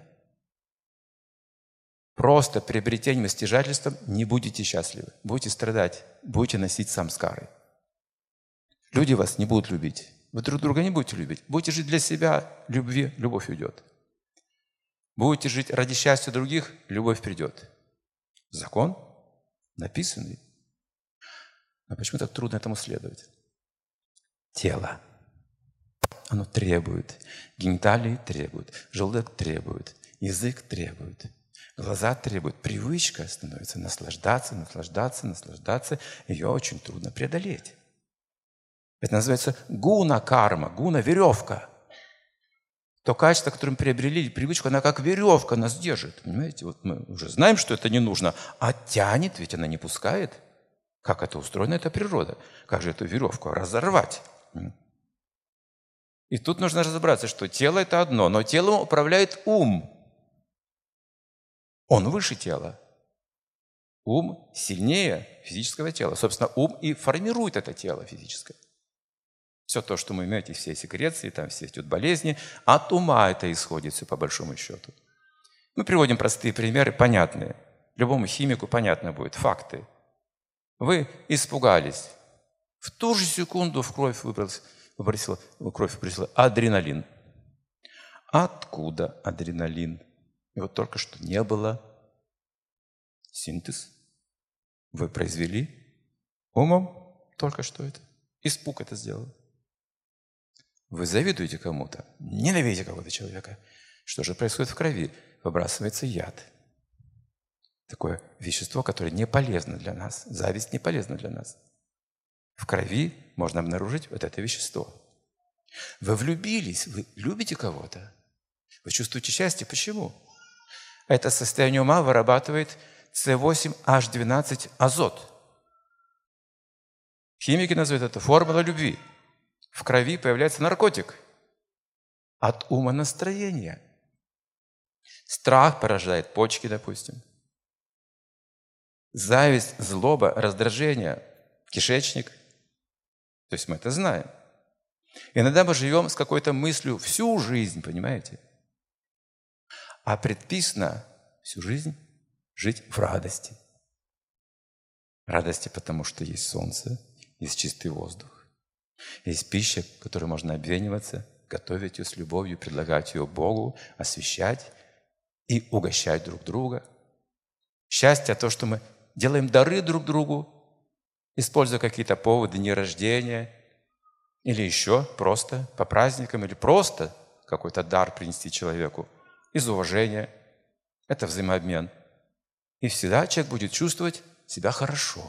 Просто приобретением и стяжательством не будете счастливы, будете страдать, будете носить самскары. Люди вас не будут любить, вы друг друга не будете любить, будете жить для себя, любовь уйдет. Будете жить ради счастья других, любовь придет. Закон написанный. Но почему так трудно этому следовать? Тело. Оно требует. Гениталии требуют. Желудок требует. Язык требует. Глаза требуют. Привычка становится наслаждаться. Ее очень трудно преодолеть. Это называется гуна-карма. Гуна-веревка. То качество, которое мы приобрели, привычку, она как веревка нас держит. Понимаете? Вот мы уже знаем, что это не нужно, а тянет, ведь она не пускает. Как это устроена, это природа. Как же эту веревку разорвать? И тут нужно разобраться, что тело – это одно, но телом управляет ум. Он выше тела. Ум сильнее физического тела. Собственно, ум и формирует это тело физическое. Все то, что мы имеем, все секреции, там все эти болезни, от ума это исходит все по большому счету. Мы приводим простые примеры, понятные. Любому химику понятно будет, факты. Вы испугались. В ту же секунду в кровь выбросила адреналин. Откуда адреналин? И вот только что не было синтез. Вы произвели умом только что это. Испуг это сделал. Вы завидуете кому-то, ненавидите какого-то человека. Что же происходит в крови? Выбрасывается яд. Такое вещество, которое не полезно для нас. Зависть не полезна для нас. В крови можно обнаружить вот это вещество. Вы влюбились, вы любите кого-то. Вы чувствуете счастье. Почему? Это состояние ума вырабатывает С8H12 азот. Химики называют это формула любви. В крови появляется наркотик от умонастроения. Страх поражает почки, допустим. Зависть, злоба, раздражение, кишечник. То есть мы это знаем. Иногда мы живем с какой-то мыслью всю жизнь, понимаете? А предписано всю жизнь жить в радости. Радости, потому что есть солнце, есть чистый воздух. Есть пища, которой можно обвениваться, готовить ее с любовью, предлагать ее Богу, освящать и угощать друг друга. Счастье – то, что мы делаем дары друг другу, используя какие-то поводы, дни рождения, или еще просто по праздникам, или просто какой-то дар принести человеку из уважения. Это взаимообмен. И всегда человек будет чувствовать себя хорошо.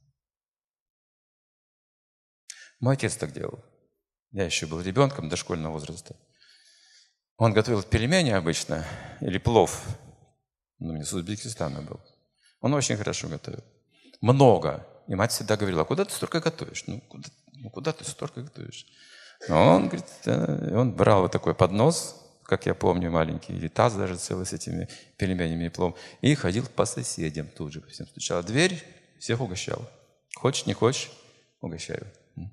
Мой отец так делал. Я еще был ребенком дошкольного возраста. Он готовил пельмени обычно, или плов. Он из Узбекистана был. Он очень хорошо готовил. Много. И мать всегда говорила: куда ты столько готовишь? Куда ты столько готовишь? Он, говорит, он брал вот такой поднос, как я помню, маленький, или таз даже целый с этими пельменями и пловом, и ходил по соседям тут же. Всем стучал в дверь, всех угощал. Хочешь, не хочешь, угощаю.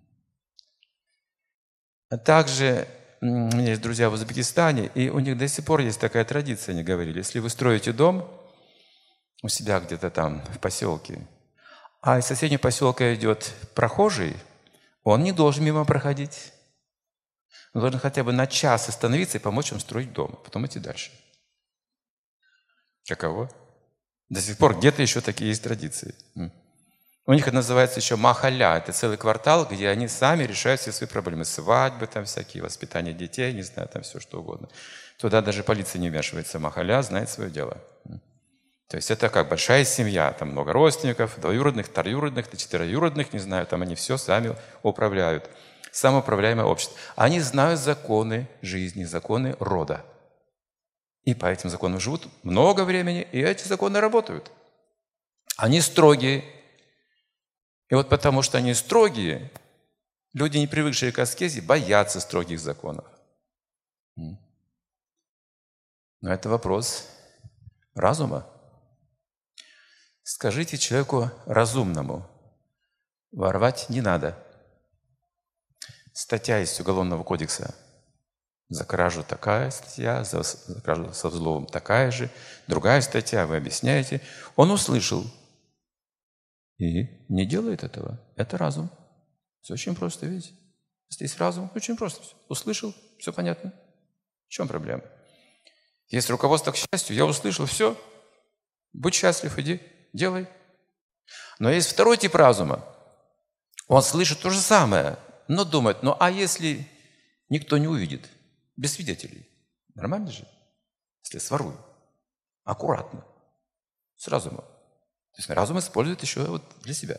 А также у меня есть друзья в Узбекистане, и у них до сих пор есть такая традиция, они говорили: если вы строите дом у себя где-то там в поселке, А из соседнего поселка идет прохожий, он не должен мимо проходить. Он должен хотя бы на час остановиться и помочь им строить дом, а потом идти дальше. Каково? До сих пор где-то еще такие есть традиции. У них это называется еще махаля. Это целый квартал, где они сами решают все свои проблемы. Свадьбы там всякие, воспитание детей, не знаю, там все что угодно. Туда даже полиция не вмешивается. Махаля знает свое дело. То есть это как большая семья. Там много родственников, двоюродных, троюродных, четвероюродных, не знаю. Там они все сами управляют. Самоуправляемое общество. Они знают законы жизни, законы рода. И по этим законам живут много времени, и эти законы работают. Они строгие. И вот потому что они строгие, люди, не привыкшие к аскезе, боятся строгих законов. Но это вопрос разума. Скажите человеку разумному, воровать не надо. Статья есть Уголовного кодекса. За кражу такая статья, за кражу со взломом такая же, другая статья, вы объясняете. Он услышал и не делает этого. Это разум. Все очень просто, видите? Здесь разум, очень просто. Услышал, все понятно. В чем проблема? Есть руководство к счастью, я услышал, все, будь счастлив, иди, делай. Но есть второй тип разума. Он слышит то же самое, но думает, а если никто не увидит, без свидетелей, нормально же? Если сворую, аккуратно, с разумом. То есть разум использует еще вот для себя.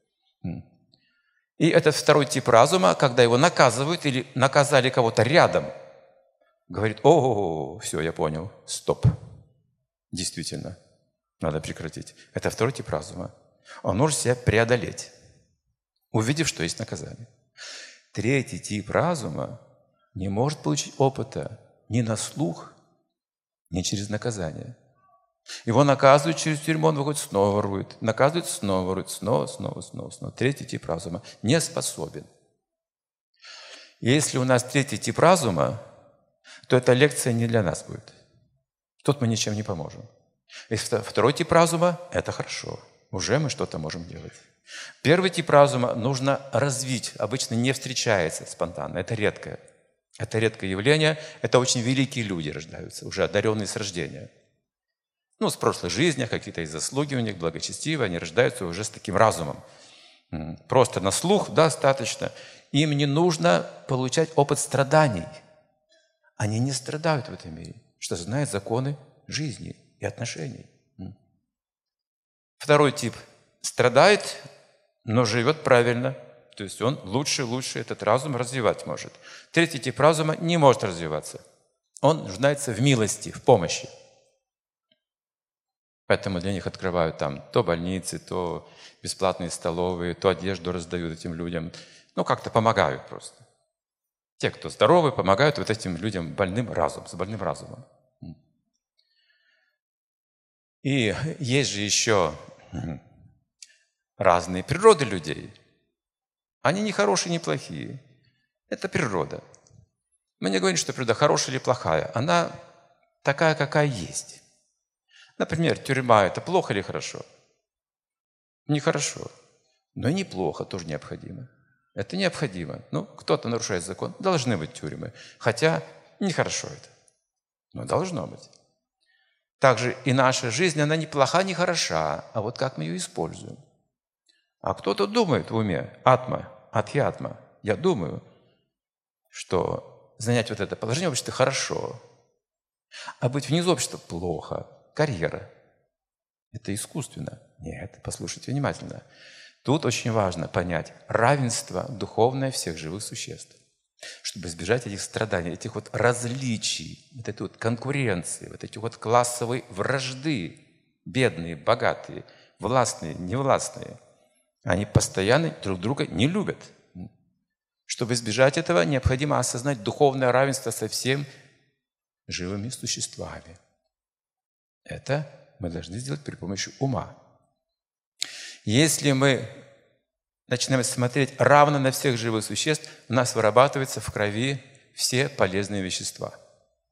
И это второй тип разума, когда его наказывают или наказали кого-то рядом, говорит, все, я понял, стоп. Действительно, надо прекратить. Это второй тип разума. Он может себя преодолеть, увидев, что есть наказание. Третий тип разума не может получить опыта ни на слух, ни через наказание. Его наказывают через тюрьму, он выходит, снова ворует. Наказывают, снова ворует, снова. Третий тип разума не способен. Если у нас третий тип разума, то эта лекция не для нас будет. Тут мы ничем не поможем. Если второй тип разума, это хорошо. Уже мы что-то можем делать. Первый тип разума нужно развить. Обычно не встречается спонтанно. Это редкое. Это редкое явление. Это очень великие люди рождаются, уже одаренные с рождения. С прошлой жизни, какие-то есть заслуги у них, благочестивые, они рождаются уже с таким разумом. Просто на слух достаточно. Им не нужно получать опыт страданий. Они не страдают в этом мире, что знают законы жизни и отношений. Второй тип страдает, но живет правильно. То есть он лучше этот разум развивать может. Третий тип разума не может развиваться. Он нуждается в милости, в помощи. Поэтому для них открывают там то больницы, то бесплатные столовые, то одежду раздают этим людям. Как-то помогают просто. Те, кто здоровы, помогают вот этим людям с больным разумом. И есть же еще разные природы людей. Они не хорошие, не плохие. Это природа. Мы не говорим, что природа хорошая или плохая. Она такая, какая есть. Например, тюрьма – это плохо или хорошо? Нехорошо. Но и неплохо тоже необходимо. Это необходимо. Кто-то нарушает закон. Должны быть тюрьмы. Хотя нехорошо это. Но должно быть. Также и наша жизнь, она не плоха, не хороша. А вот как мы ее используем. А кто-то думает в уме, адхьятма. Я думаю, что занять вот это положение в обществе хорошо. А быть внизу общества плохо. Карьера. Это искусственно. Нет, послушайте внимательно. Тут очень важно понять равенство духовное всех живых существ. Чтобы избежать этих страданий, этих вот различий, вот этой вот конкуренции, вот этих вот классовой вражды. Бедные, богатые, властные, невластные. Они постоянно друг друга не любят. Чтобы избежать этого, необходимо осознать духовное равенство со всеми живыми существами. Это мы должны сделать при помощи ума. Если мы начинаем смотреть равно на всех живых существ, у нас вырабатываются в крови все полезные вещества.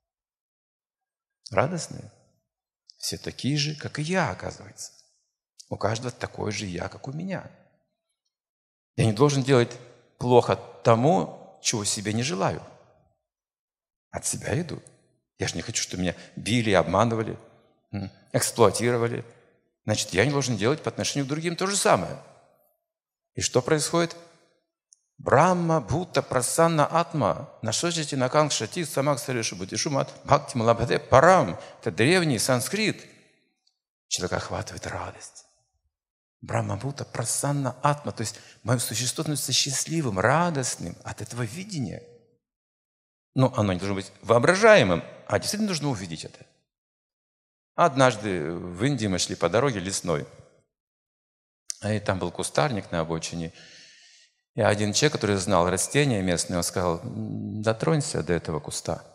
Радостные. Все такие же, как и я, оказывается. У каждого такое же «я», как у меня. Я не должен делать плохо тому, чего себе не желаю. От себя иду. Я же не хочу, чтобы меня били, обманывали, эксплуатировали. Значит, я не должен делать по отношению к другим то же самое. И что происходит? Брахма, Бхута, Прасанна, Атма, Нашожити, Наканг, Шати, Самак, Саришу, Бутишумат, Бхакти, Малабхаде, Парам. Это древний санскрит. Человека охватывает радость. Брахма, Бхута, Прасанна, Атма. То есть мое существо становится счастливым, радостным от этого видения. Но оно не должно быть воображаемым, а действительно нужно увидеть это. Однажды в Индии мы шли по дороге лесной, и там был кустарник на обочине. И один человек, который знал растения местные, он сказал: дотронься до этого куста.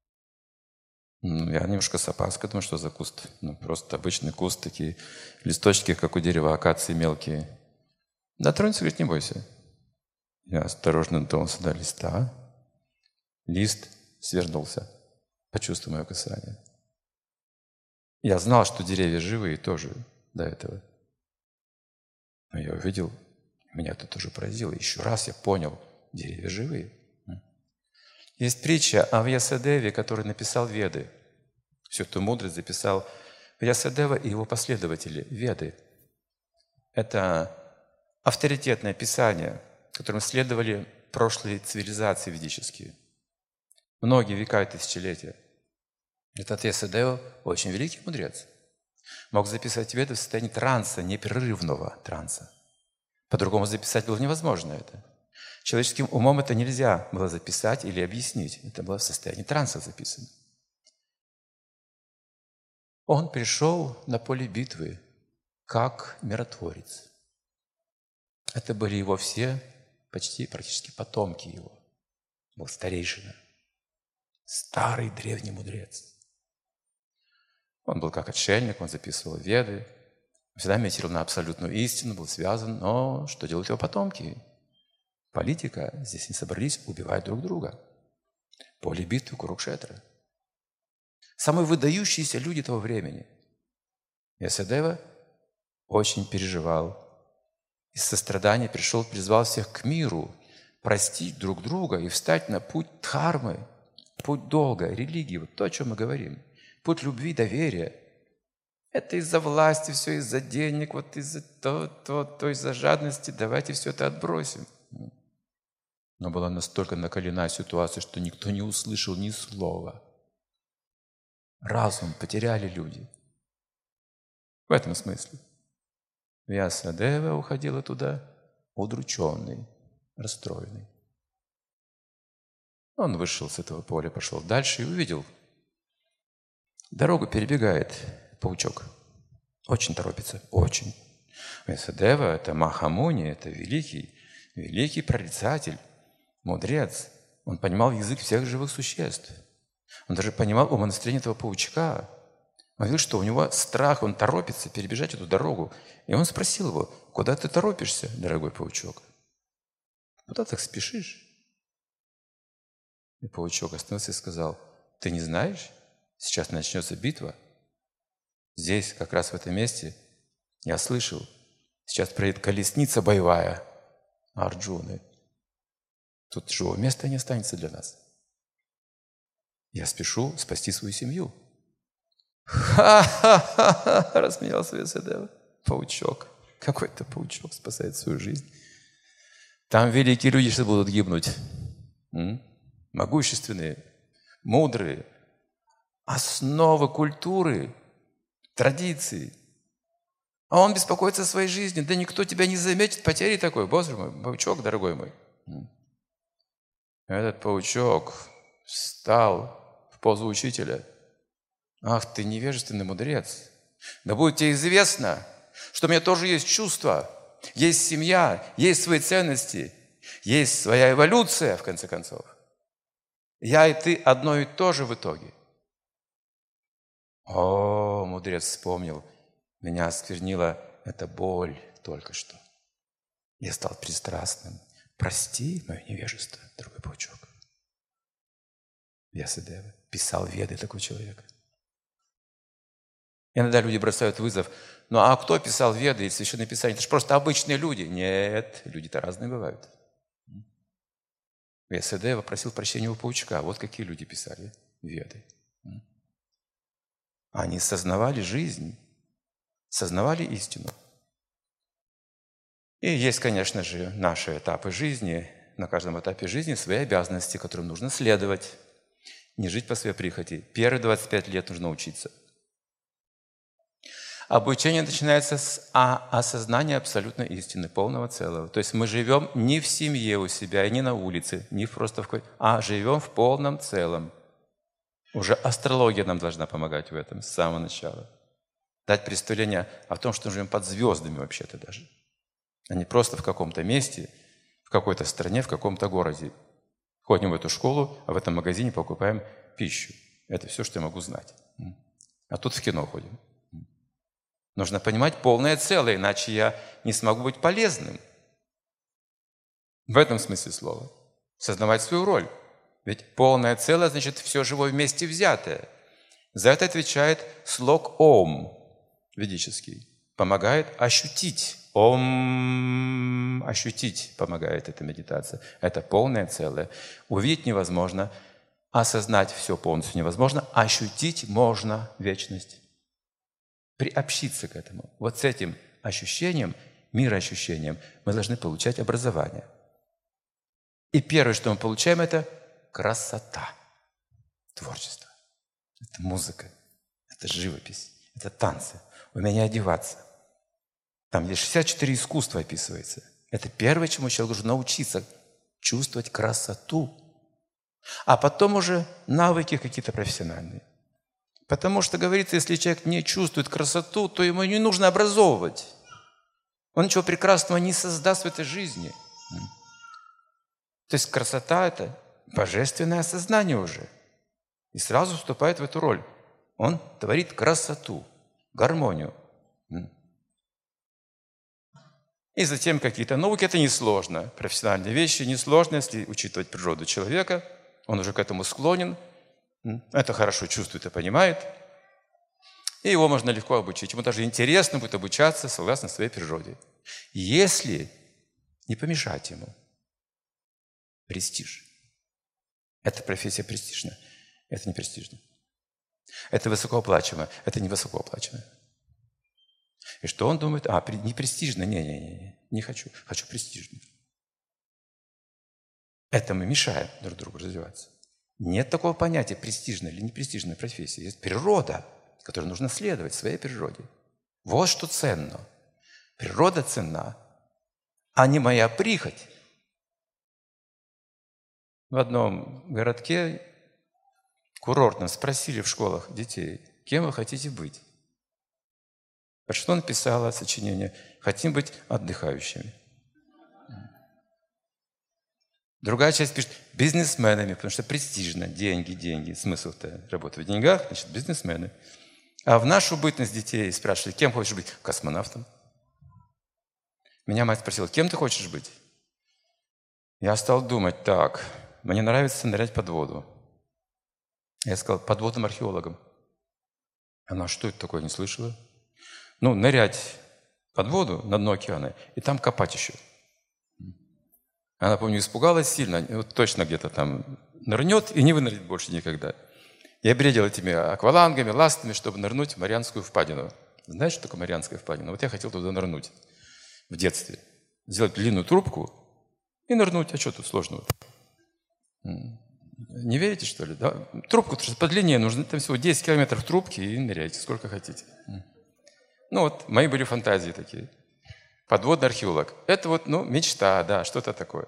Я немножко с опаской думаю, что за куст. Просто обычный куст, такие листочки, как у дерева акации мелкие. Дотронься, говорит, не бойся. Я осторожно дотронулся до листа. Лист свернулся. Почувствовал мое касание. Я знал, что деревья живые тоже до этого. Но я увидел, меня это тоже поразило. Еще раз я понял, деревья живые. Есть притча о Вьясадеве, который написал Веды. Всю эту мудрость записал Вьясадева и его последователи, Веды. Это авторитетное писание, которым следовали прошлые цивилизации ведические. Многие века и тысячелетия. Этот Вьясадева очень великий мудрец. Мог записать Веды в состоянии транса, непрерывного транса. По-другому записать было невозможно это. Человеческим умом это нельзя было записать или объяснить. Это было в состоянии транса записано. Он пришел на поле битвы как миротворец. Это были его все, практически потомки его. Был старейшина, старый древний мудрец. Он был как отшельник, он записывал Веды, всегда метил на абсолютную истину, был связан, но что делают его потомки? Политика. Здесь не собрались убивать друг друга. Поле битвы Курукшетра. Самые выдающиеся люди того времени. Вьясадева очень переживал. Из сострадания пришел, призвал всех к миру, простить друг друга и встать на путь дхармы, путь долга, религии. Вот то, о чем мы говорим. Путь любви, доверия. Это из-за власти, все из-за денег, вот из-за то из-за жадности. Давайте все это отбросим. Но была настолько накалена ситуация, что никто не услышал ни слова. Разум потеряли люди. В этом смысле. Вьясадева уходила туда удрученный, расстроенный. Он вышел с этого поля, пошел дальше и увидел. Дорогу перебегает паучок. Очень торопится, очень. Вьясадева – это Махамуни, это великий прорицатель, мудрец. Он понимал язык всех живых существ. Он даже понимал умонастроение этого паучка. Он видел, что у него страх, он торопится перебежать эту дорогу. И он спросил его: куда ты торопишься, дорогой паучок? Куда так спешишь? И паучок остановился и сказал: ты не знаешь? Сейчас начнется битва. Здесь, как раз в этом месте, я слышал, сейчас проедет колесница боевая Арджуны. Тут живого места не останется для нас. Я спешу спасти свою семью. Ха-ха-ха! Рассмеялся Вьясадева. Паучок. Какой-то паучок спасает свою жизнь. Там великие люди сейчас будут гибнуть. Могущественные, мудрые. Основа культуры, традиции. А он беспокоится о своей жизни. Да никто тебя не заметит, потери такой. Боже мой, паучок, дорогой мой. Этот паучок встал в позу учителя. Ах, ты невежественный мудрец. Да будет тебе известно, что у меня тоже есть чувства, есть семья, есть свои ценности, есть своя эволюция, в конце концов. Я и ты одно и то же в итоге. О, мудрец вспомнил, меня осквернила эта боль только что. Я стал пристрастным. Прости мое невежество, дорогой паучок. Вьясадева писал Веды такой человек. Иногда люди бросают вызов. Ну а кто писал Веды и Священное Писание? Это же просто обычные люди. Нет, люди-то разные бывают. Вьясадева просил прощения у паучка. Вот какие люди писали Веды. Они сознавали жизнь, сознавали истину. И есть, конечно же, наши этапы жизни. На каждом этапе жизни свои обязанности, которым нужно следовать. Не жить по своей прихоти. Первые 25 лет нужно учиться. Обучение начинается с осознания абсолютной истины, полного целого. То есть мы живем не в семье у себя, и не на улице, не просто в какой-то, а живем в полном целом. Уже астрология нам должна помогать в этом с самого начала. Дать представление о том, что мы живем под звездами вообще-то даже. А не просто в каком-то месте, в какой-то стране, в каком-то городе. Ходим в эту школу, а в этом магазине покупаем пищу. Это все, что я могу знать. А тут в кино ходим. Нужно понимать полное целое, иначе я не смогу быть полезным. В этом смысле слова. Сознавать свою роль. Ведь полное целое значит все живое вместе взятое. За это отвечает слог «Ом» ведический. Помогает ощутить. «Ом» ощутить помогает эта медитация. Это полное целое. Увидеть невозможно, осознать все полностью невозможно, ощутить можно вечность. Приобщиться к этому. Вот с этим ощущением, мироощущением, мы должны получать образование. И первое, что мы получаем, это красота, творчество. Это музыка, это живопись, это танцы, умение одеваться. Там есть 64 искусства описывается. Это первое, чему человек должен научиться – чувствовать красоту. А потом уже навыки какие-то профессиональные. Потому что, говорится, если человек не чувствует красоту, то ему не нужно образовывать. Он ничего прекрасного не создаст в этой жизни. То есть красота – это божественное осознание уже. И сразу вступает в эту роль. Он творит красоту, гармонию. И затем какие-то науки – это несложно. Профессиональные вещи несложно, если учитывать природу человека. Он уже к этому склонен. Это хорошо чувствует и понимает. И его можно легко обучить. Ему даже интересно будет обучаться согласно своей природе. Если не помешать ему. Престиж. Эта профессия престижна. Это не престижно. Это высокооплачиваемо. Это не высокооплачиваемо. И что он думает? Не престижно. Не хочу. Хочу престижно. Это мы мешаем друг другу развиваться. Нет такого понятия престижная или непрестижная профессия. Есть природа, которой нужно следовать, своей природе. Вот что ценно. Природа ценна, а не моя прихоть. В одном городке курортном спросили в школах детей, кем вы хотите быть. Что написала сочинение? Хотим быть отдыхающими. Другая часть пишет бизнесменами, потому что престижно, деньги. Смысл-то работать в деньгах, значит, бизнесмены. А в нашу бытность детей спрашивали, кем хочешь быть? Космонавтом. Меня мать спросила, кем ты хочешь быть? Я стал думать, так, мне нравится нырять под воду. Я сказал, подводным археологом. Она, что это такое, не слышала? Нырять под воду на дно океана и там копать еще. Она, помню, испугалась сильно, вот точно где-то там нырнет и не вынырнет больше никогда. Я бредил этими аквалангами, ластами, чтобы нырнуть в Марианскую впадину. Знаешь, что такое Марианская впадина? Вот я хотел туда нырнуть в детстве. Сделать длинную трубку и нырнуть. А что тут сложного? Не верите, что ли? Да? Трубку по длине нужно. Там всего 10 километров трубки и ныряйте, сколько хотите. Мои были фантазии такие. Подводный археолог. Это мечта, да, что-то такое.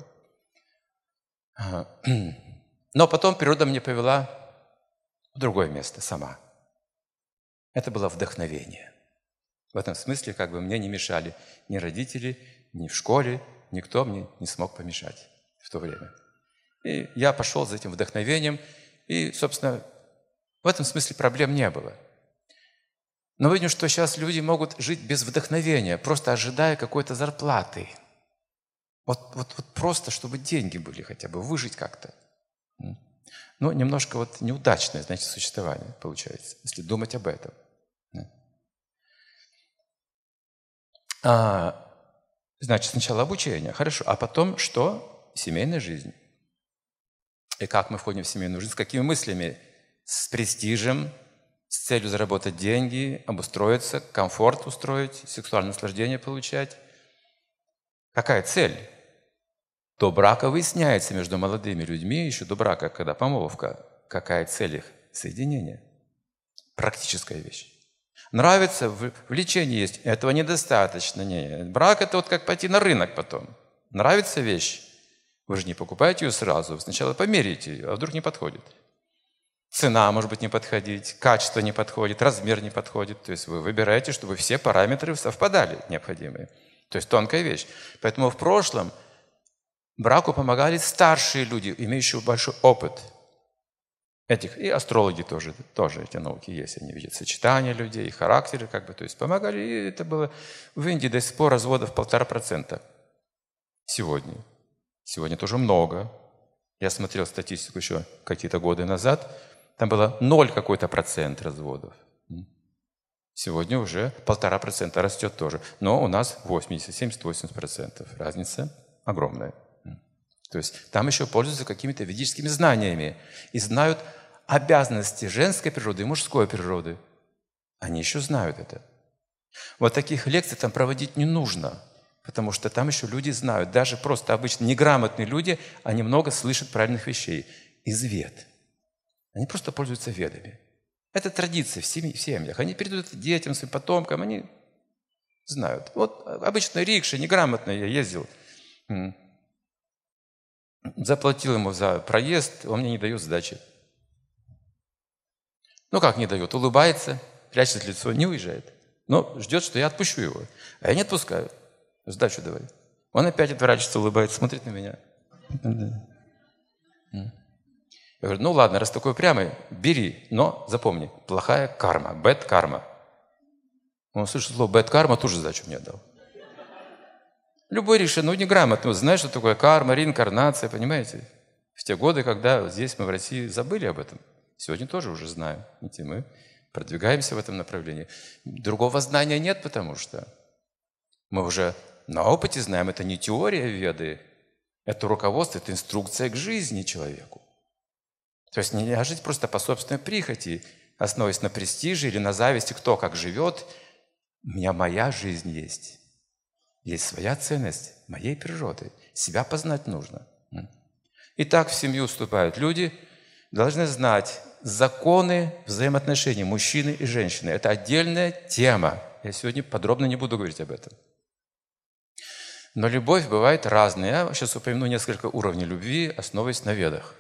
Но потом природа мне повела в другое место сама. Это было вдохновение. В этом смысле мне не мешали ни родители, ни в школе, никто мне не смог помешать в то время. И я пошел за этим вдохновением, и, собственно, в этом смысле проблем не было. Но видим, что сейчас люди могут жить без вдохновения, просто ожидая какой-то зарплаты. Вот просто, чтобы деньги были хотя бы, выжить как-то. Немножко неудачное, существование получается, если думать об этом. Значит, сначала обучение, хорошо. А потом что? Семейная жизнь. И как мы входим в семейную жизнь? С какими мыслями? С престижем, с целью заработать деньги, обустроиться, комфорт устроить, сексуальное наслаждение получать. Какая цель? До брака выясняется между молодыми людьми, еще до брака, когда помолвка, какая цель их соединения. Практическая вещь. Нравится, влечение есть, этого недостаточно. Нет. Брак – это вот как пойти на рынок потом. Нравится вещь, вы же не покупаете ее сразу, вы сначала померяете ее, а вдруг не подходит. Цена может быть не подходить, качество не подходит, размер не подходит. То есть вы выбираете, чтобы все параметры совпадали необходимые. То есть тонкая вещь. Поэтому в прошлом браку помогали старшие люди, имеющие большой опыт. И астрологи тоже эти науки есть. Они видят сочетание людей, характеры, то есть помогали. И это было в Индии до сих пор разводов 1,5%. Сегодня. Сегодня тоже много. Я смотрел статистику еще какие-то годы назад. Там было 0 какой-то процент разводов. Сегодня уже 1,5% растет тоже. Но у нас 70-80%. Разница огромная. То есть там еще пользуются какими-то ведическими знаниями и знают обязанности женской природы и мужской природы. Они еще знают это. Вот таких лекций там проводить не нужно, потому что там еще люди знают. Даже просто обычно неграмотные люди, они много слышат правильных вещей из вед. Они просто пользуются ведами. Это традиция в семьях. Они передают это детям, своим потомкам, они знают. Вот обычно рикша, неграмотный, я ездил, заплатил ему за проезд, он мне не дает сдачи. Ну как не дает? Улыбается, прячет лицо, не уезжает. Но ждет, что я отпущу его. А я не отпускаю. Сдачу давай. Он опять отворачивается, улыбается, смотрит на меня. Я говорю, ну ладно, раз такой упрямый, бери, но запомни, плохая карма, bad карма. Он слышит слово bad карма, тут же сдачу мне отдал. Любой решение, неграмотный, знаешь, что такое карма, реинкарнация, понимаете? В те годы, когда здесь мы в России забыли об этом. Сегодня тоже уже знаем. Видите, мы продвигаемся в этом направлении. Другого знания нет, потому что мы уже на опыте знаем, это не теория веды, это руководство, это инструкция к жизни человеку. То есть нельзя жить просто по собственной прихоти, основываясь на престиже или на зависти, кто как живет. У меня моя жизнь есть. Есть своя ценность моей природы. Себя познать нужно. Итак, в семью вступают люди, должны знать законы взаимоотношений мужчины и женщины. Это отдельная тема. Я сегодня подробно не буду говорить об этом. Но любовь бывает разная. Я сейчас упомяну несколько уровней любви, основываясь на ведах.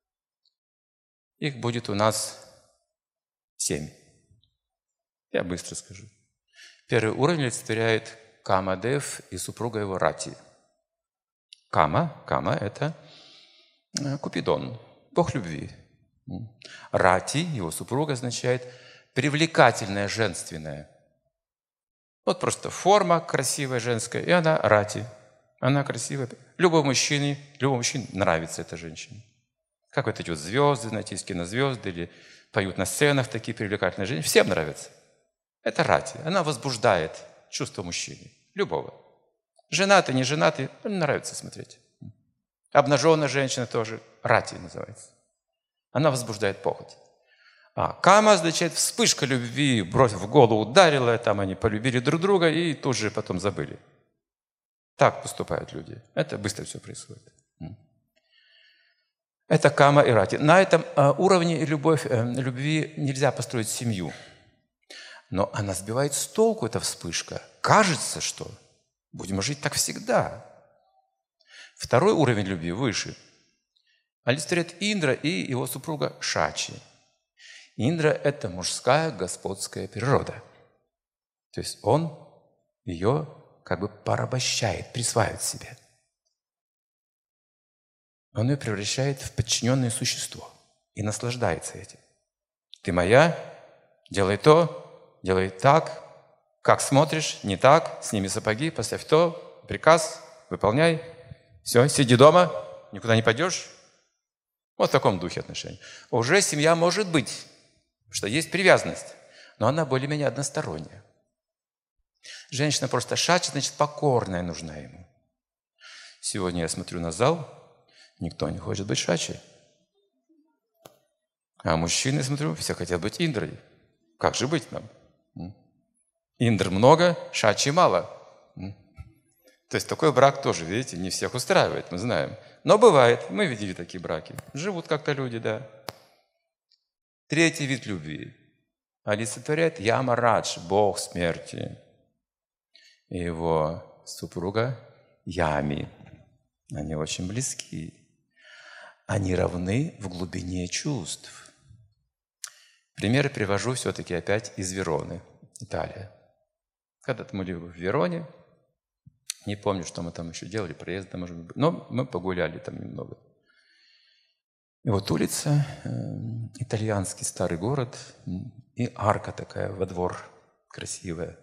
Их будет у нас 7. Я быстро скажу. Первый уровень олицетворяет Камадев и супруга его Рати. Кама – это Купидон, бог любви. Рати, его супруга, означает привлекательная, женственная. Вот просто форма красивая, женская, и она Рати. Она красивая. Любому мужчине нравится эта женщина. Как вот эти вот звезды, знаете, из кинозвезды, или поют на сценах такие привлекательные женщины. Всем нравится. Это Рати. Она возбуждает чувство мужчины. Любого. Женатый, не женатый, нравится смотреть. Обнаженная женщина тоже Рати называется. Она возбуждает похоть. Кама означает вспышка любви, бросив в голову, ударила, там они полюбили друг друга и тут же потом забыли. Так поступают люди. Это быстро все происходит. Это Кама и Рати. На этом уровне любви нельзя построить семью. Но она сбивает с толку, эта вспышка. Кажется, что будем жить так всегда. Второй уровень любви выше. Олицетворяет Индра и его супруга Шачи. Индра – это мужская господская природа. То есть он ее порабощает, присваивает себе. Он ее превращает в подчиненное существо и наслаждается этим. Ты моя, делай то, делай так, как смотришь, не так, сними сапоги, поставь то, приказ, выполняй. Все, сиди дома, никуда не пойдешь. Вот в таком духе отношений. Уже семья может быть, что есть привязанность, но она более-менее односторонняя. Женщина просто шачи, значит, покорная нужна ему. Сегодня я смотрю на зал, никто не хочет быть шачи. А мужчины, смотрю, все хотят быть индрой. Как же быть нам? Индр много, шачи мало. То есть такой брак тоже, видите, не всех устраивает, мы знаем. Но бывает, мы видели такие браки. Живут как-то люди, да. Третий вид любви олицетворяет Ямарадж, бог смерти. И его супруга Ями. Они очень близки. Они равны в глубине чувств. Примеры привожу все-таки опять из Вероны, Италия. Когда-то мы были в Вероне, не помню, что мы там еще делали, проезд, может быть, но мы погуляли там немного. И вот улица, итальянский старый город, и арка такая во двор, красивая.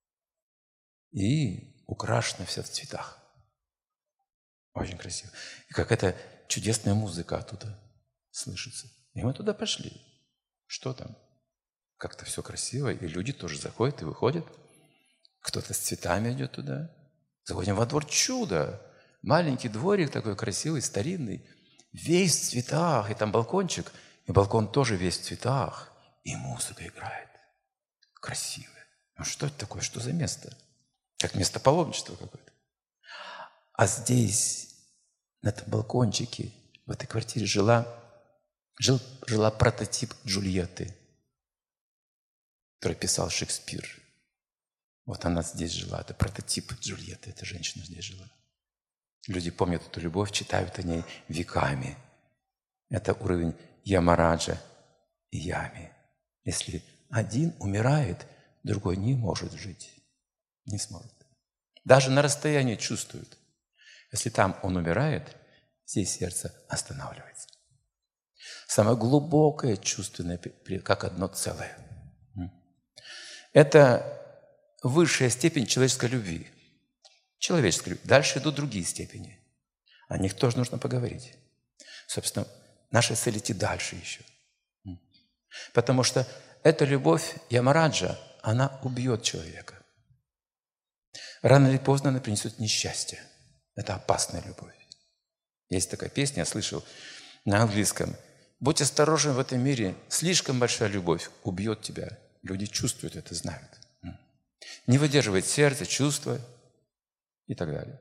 И украшена вся в цветах. Очень красиво. И какая-то чудесная музыка оттуда слышится. И мы туда пошли. Что там? Как-то все красиво, и люди тоже заходят и выходят. Кто-то с цветами идет туда. Заходим во двор, чудо! Маленький дворик такой красивый, старинный. Весь в цветах, и там балкончик. И балкон тоже весь в цветах. И музыка играет. Красивая. Ну что это такое? Что за место? Как место паломничества какое-то. А здесь, на этом балкончике, в этой квартире жила прототип Джульетты, который писал Шекспир. Вот она здесь жила, это прототип Джульетты, эта женщина здесь жила. Люди помнят эту любовь, читают о ней веками. Это уровень Ямараджа и Ями. Если один умирает, другой не может жить, не сможет. Даже на расстоянии чувствует. Если там он умирает, здесь сердце останавливается. Самое глубокое чувственное, как одно целое. Это высшая степень человеческой любви. Человеческой любви. Дальше идут другие степени. О них тоже нужно поговорить. Собственно, наша цель идти дальше еще. Потому что эта любовь Ямараджа, она убьет человека. Рано или поздно она принесет несчастье. Это опасная любовь. Есть такая песня, я слышал на английском. «Будь осторожен в этом мире, слишком большая любовь убьет тебя». Люди чувствуют это, знают. Не выдерживает сердце, чувства и так далее.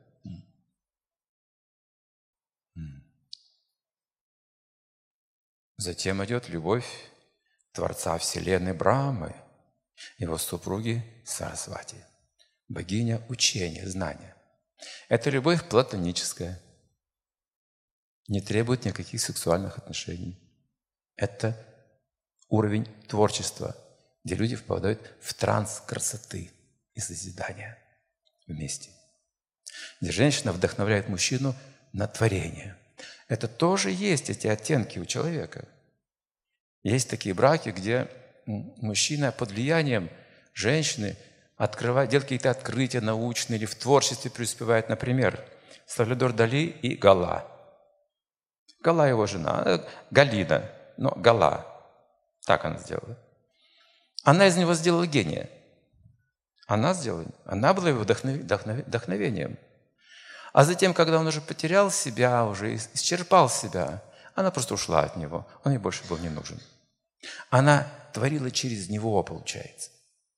Затем идет любовь Творца Вселенной Брахмы, его супруги Сарасвати, богиня учения, знания. Это любовь платоническая, не требует никаких сексуальных отношений. Это уровень творчества, где люди попадают в транс красоты и созидания вместе. Где женщина вдохновляет мужчину на творение. Это тоже есть эти оттенки у человека. Есть такие браки, где мужчина под влиянием женщины делает какие-то открытия научные или в творчестве преуспевает. Например, Сальвадор Дали и Гала. Гала его жена, Галина, но Гала. Так она сделала. Она из него сделала гения. Она была его вдохновением. А затем, когда он уже потерял себя, уже исчерпал себя, она просто ушла от него. Он ей больше был не нужен. Она творила через него, получается.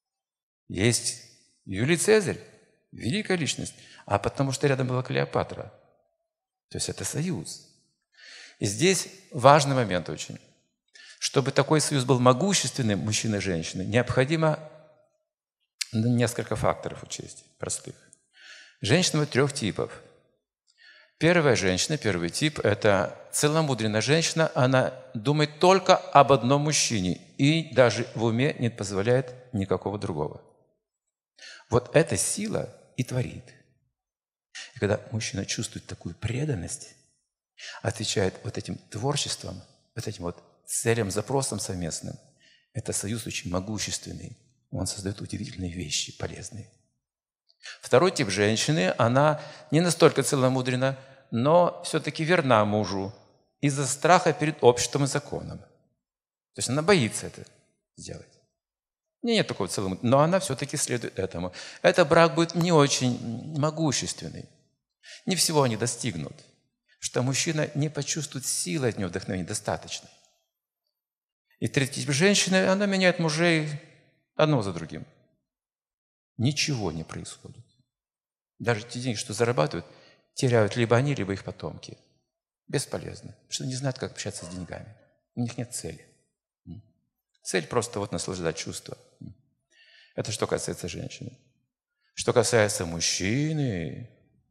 Есть Юлий Цезарь, великая личность, а потому что рядом была Клеопатра. То есть это союз. И здесь важный момент очень. Чтобы такой союз был могущественным, мужчины и женщины, необходимо несколько факторов учесть, простых. Женщина 3 типов. Первая женщина, первый тип – это целомудренная женщина. Она думает только об одном мужчине и даже в уме не позволяет никакого другого. Вот эта сила и творит. И когда мужчина чувствует такую преданность, отвечает вот этим творчеством, вот этим вот целям, запросам совместным, это союз очень могущественный. Он создает удивительные вещи, полезные. Второй тип женщины, она не настолько целомудрена, но все-таки верна мужу из-за страха перед обществом и законом. То есть она боится это сделать. Нет такого целого, но она все-таки следует этому. Этот брак будет не очень могущественный. Не всего они достигнут, что мужчина не почувствует силы от него вдохновения достаточно. И третий тип женщины, она меняет мужей одного за другим. Ничего не происходит. Даже те деньги, что зарабатывают, теряют либо они, либо их потомки. Бесполезно, потому что не знают, как общаться с деньгами. У них нет цели. Цель просто вот наслаждать чувства. Это что касается женщины. Что касается мужчины,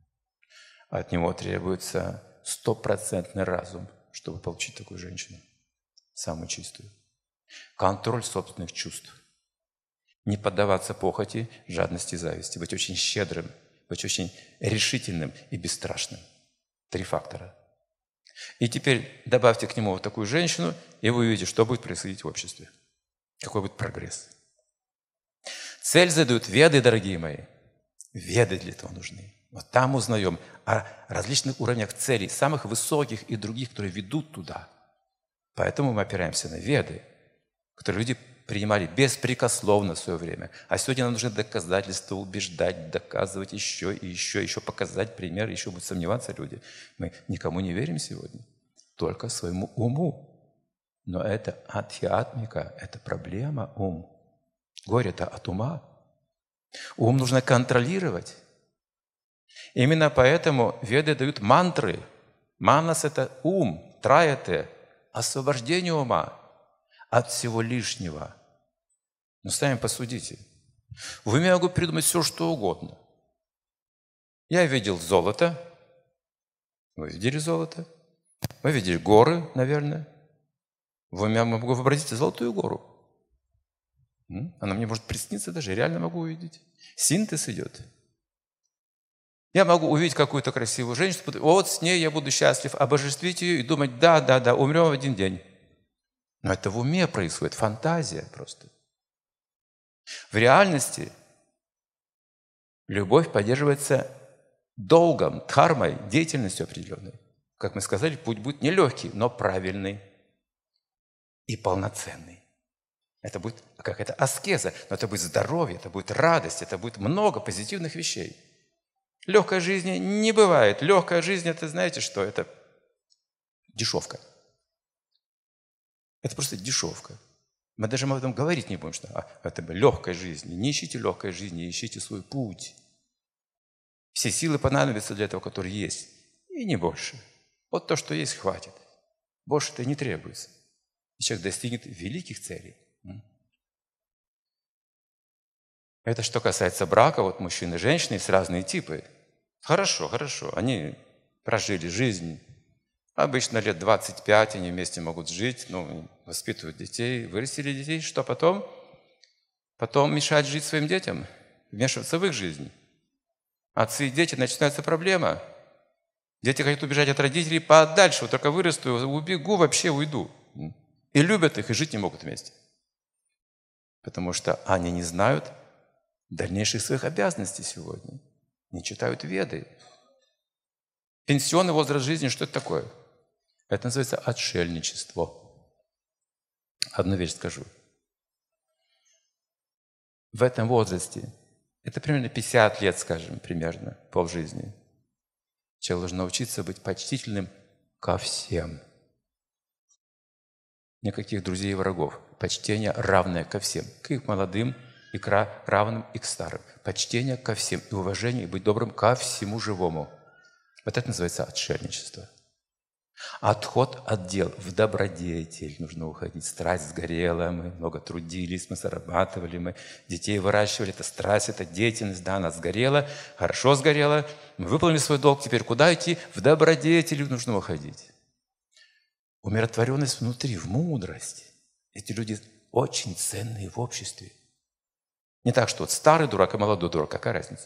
от него требуется 100% разум, чтобы получить такую женщину, самую чистую. Контроль собственных чувств. Не поддаваться похоти, жадности и зависти. Быть очень щедрым, быть очень решительным и бесстрашным. 3 фактора. И теперь добавьте к нему вот такую женщину, и вы увидите, что будет происходить в обществе. Какой будет прогресс. Цель задают веды, дорогие мои. Веды для этого нужны. Вот там узнаем о различных уровнях целей, самых высоких и других, которые ведут туда. Поэтому мы опираемся на веды, которые люди принимали беспрекословно в свое время. А сегодня нам нужны доказательства, убеждать, доказывать еще и еще показать пример, еще будут сомневаться люди. Мы никому не верим сегодня, только своему уму. Но это адхиатмика, это проблема ум. Горе-то от ума. Ум нужно контролировать. Именно поэтому веды дают мантры. Манас – это ум, траяте, освобождение ума от всего лишнего. Но сами посудите. В уме могу придумать все, что угодно. Я видел золото. Вы видели золото? Вы видели горы, наверное. В уме могу вообразить золотую гору. Она мне может присниться даже, реально могу увидеть. Синтез идет. Я могу увидеть какую-то красивую женщину, вот с ней я буду счастлив, обожествить ее и думать, да, умрем в один день. Но это в уме происходит, фантазия просто. В реальности любовь поддерживается долгом, дхармой, деятельностью определенной. Как мы сказали, путь будет нелегкий, но правильный и полноценный. Это будет какая-то аскеза, но это будет здоровье, это будет радость, это будет много позитивных вещей. Легкой жизни не бывает. Легкая жизнь – это, знаете что, это дешевка. Это просто дешевка. Мы даже об этом говорить не будем, что это легкая жизнь. Не ищите легкой жизни, ищите свой путь. Все силы понадобятся для этого, которые есть, и не больше. Вот то, что есть, хватит. Больше-то не требуется. И человек достигнет великих целей. Это что касается брака, вот мужчины и женщины, есть разные типы. Хорошо. Они прожили жизнь. Обычно лет 25 они вместе могут жить, воспитывают детей, вырастили детей. Что потом? Потом мешать жить своим детям, вмешиваться в их жизнь. Отцы и дети, начинается проблема. Дети хотят убежать от родителей подальше, вот только вырасту, убегу, вообще уйду. И любят их, и жить не могут вместе. Потому что они не знают дальнейших своих обязанностей сегодня. Не читают веды. Пенсионный возраст жизни, что это такое? Это называется отшельничество. Одну вещь скажу. В этом возрасте, это примерно 50 лет, скажем, примерно, полжизни, человек должен научиться быть почтительным ко всем. Никаких друзей и врагов. Почтение равное ко всем. К их молодым, и к равным, и к старым. Почтение ко всем. И уважение, и быть добрым ко всему живому. Вот это называется отшельничество. Отход от дел. В добродетель нужно уходить. Страсть сгорела, мы много трудились, мы зарабатывали, мы детей выращивали. Это страсть, это деятельность, да, она сгорела, хорошо сгорела. Мы выполнили свой долг, теперь куда идти? В добродетель нужно уходить. Умиротворенность внутри, в мудрость. Эти люди очень ценные в обществе. Не так, что вот старый дурак и молодой дурак, какая разница?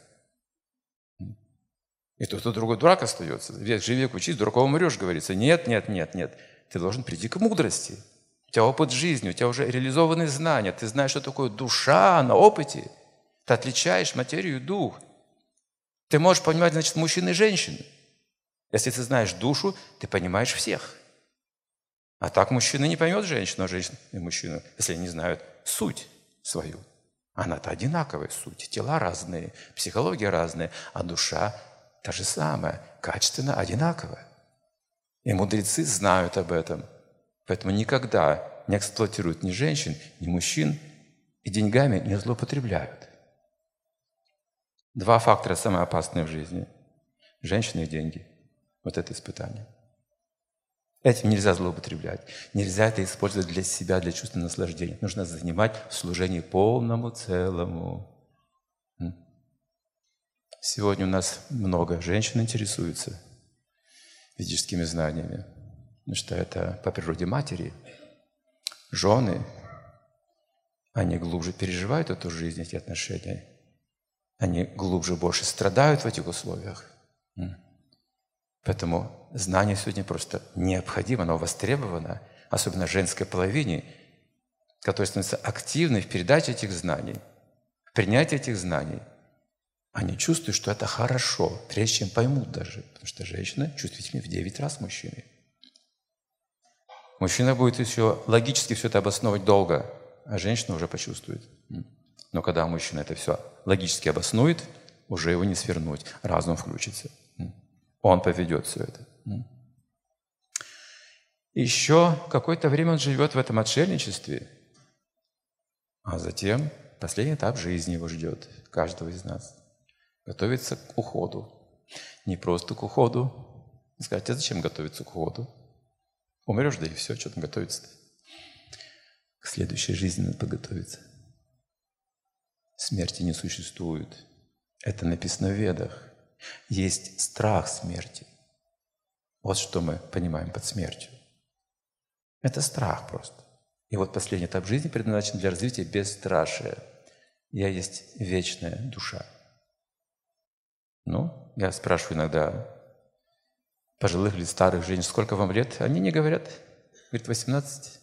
И тот, и другой дурак остается. Век живи, век учись, дураком умрешь, говорится. Нет. Ты должен прийти к мудрости. У тебя опыт жизни, у тебя уже реализованные знания. Ты знаешь, что такое душа на опыте. Ты отличаешь материю и дух. Ты можешь понимать, значит, мужчины и женщины. Если ты знаешь душу, ты понимаешь всех. А так мужчина не поймет женщину, а женщина и мужчину, если они не знают суть свою. Она-то одинаковая суть. Тела разные, психология разная, а душа та же самая, качественно одинаковая. И мудрецы знают об этом. Поэтому никогда не эксплуатируют ни женщин, ни мужчин, и деньгами не злоупотребляют. 2 фактора самые опасные в жизни. Женщины и деньги. Вот это испытание. Этим нельзя злоупотреблять. Нельзя это использовать для себя, для чувственного наслаждения. Нужно занимать в служении полному, целому. Сегодня у нас много женщин интересуются ведическими знаниями, потому что это по природе матери. Жены, они глубже переживают эту жизнь, эти отношения. Они глубже, больше страдают в этих условиях. Поэтому знание сегодня просто необходимо, оно востребовано, особенно женской половине, которая становится активной в передаче этих знаний, в принятии этих знаний. Они чувствуют, что это хорошо, прежде чем поймут даже, потому что женщина чувствительнее в 9 раз мужчины. Мужчина будет еще логически все это обосновывать долго, а женщина уже почувствует. Но когда мужчина это все логически обоснует, уже его не свернуть, разум включится. Он поведет все это. Еще какое-то время он живет в этом отшельничестве, а затем последний этап жизни его ждет, каждого из нас. Готовится к уходу. Не просто к уходу. Сказать, а зачем готовиться к уходу? Умрешь, да и все, что там готовиться-то. К следующей жизни надо подготовиться. Смерти не существует. Это написано в Ведах. Есть страх смерти. Вот что мы понимаем под смертью. Это страх просто. И вот последний этап жизни предназначен для развития бесстрашия. Я есть вечная душа. Я спрашиваю иногда пожилых или старых женщин, сколько вам лет? Они не говорят. Говорят, 18.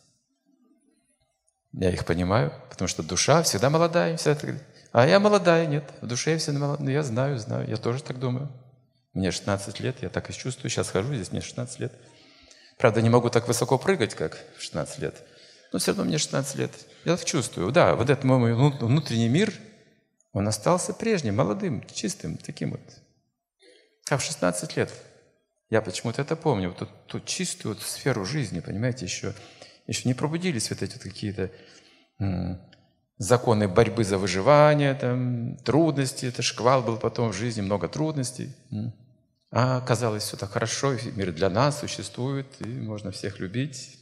Я их понимаю, потому что душа всегда молодая. А я молодая, нет. В душе я всегда молодая. Я знаю, я тоже так думаю. Мне 16 лет, я так и чувствую. Сейчас хожу здесь, мне 16 лет. Правда, не могу так высоко прыгать, как в 16 лет. Но все равно мне 16 лет. Я так чувствую. Да, вот этот мой внутренний мир, он остался прежним, молодым, чистым, таким вот. Как в 16 лет. Я почему-то это помню. Вот ту чистую сферу жизни, понимаете, еще не пробудились вот эти какие-то законы борьбы за выживание, трудности. Это шквал был потом в жизни, много трудностей. А оказалось, все так хорошо, мир для нас существует, и можно всех любить.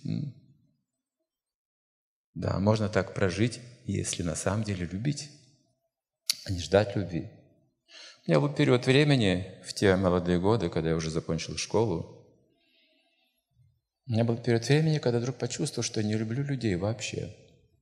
Да, можно так прожить, если на самом деле любить, а не ждать любви. У меня был период времени, в те молодые годы, когда я уже закончил школу, у меня был период времени, когда вдруг почувствовал, что я не люблю людей вообще.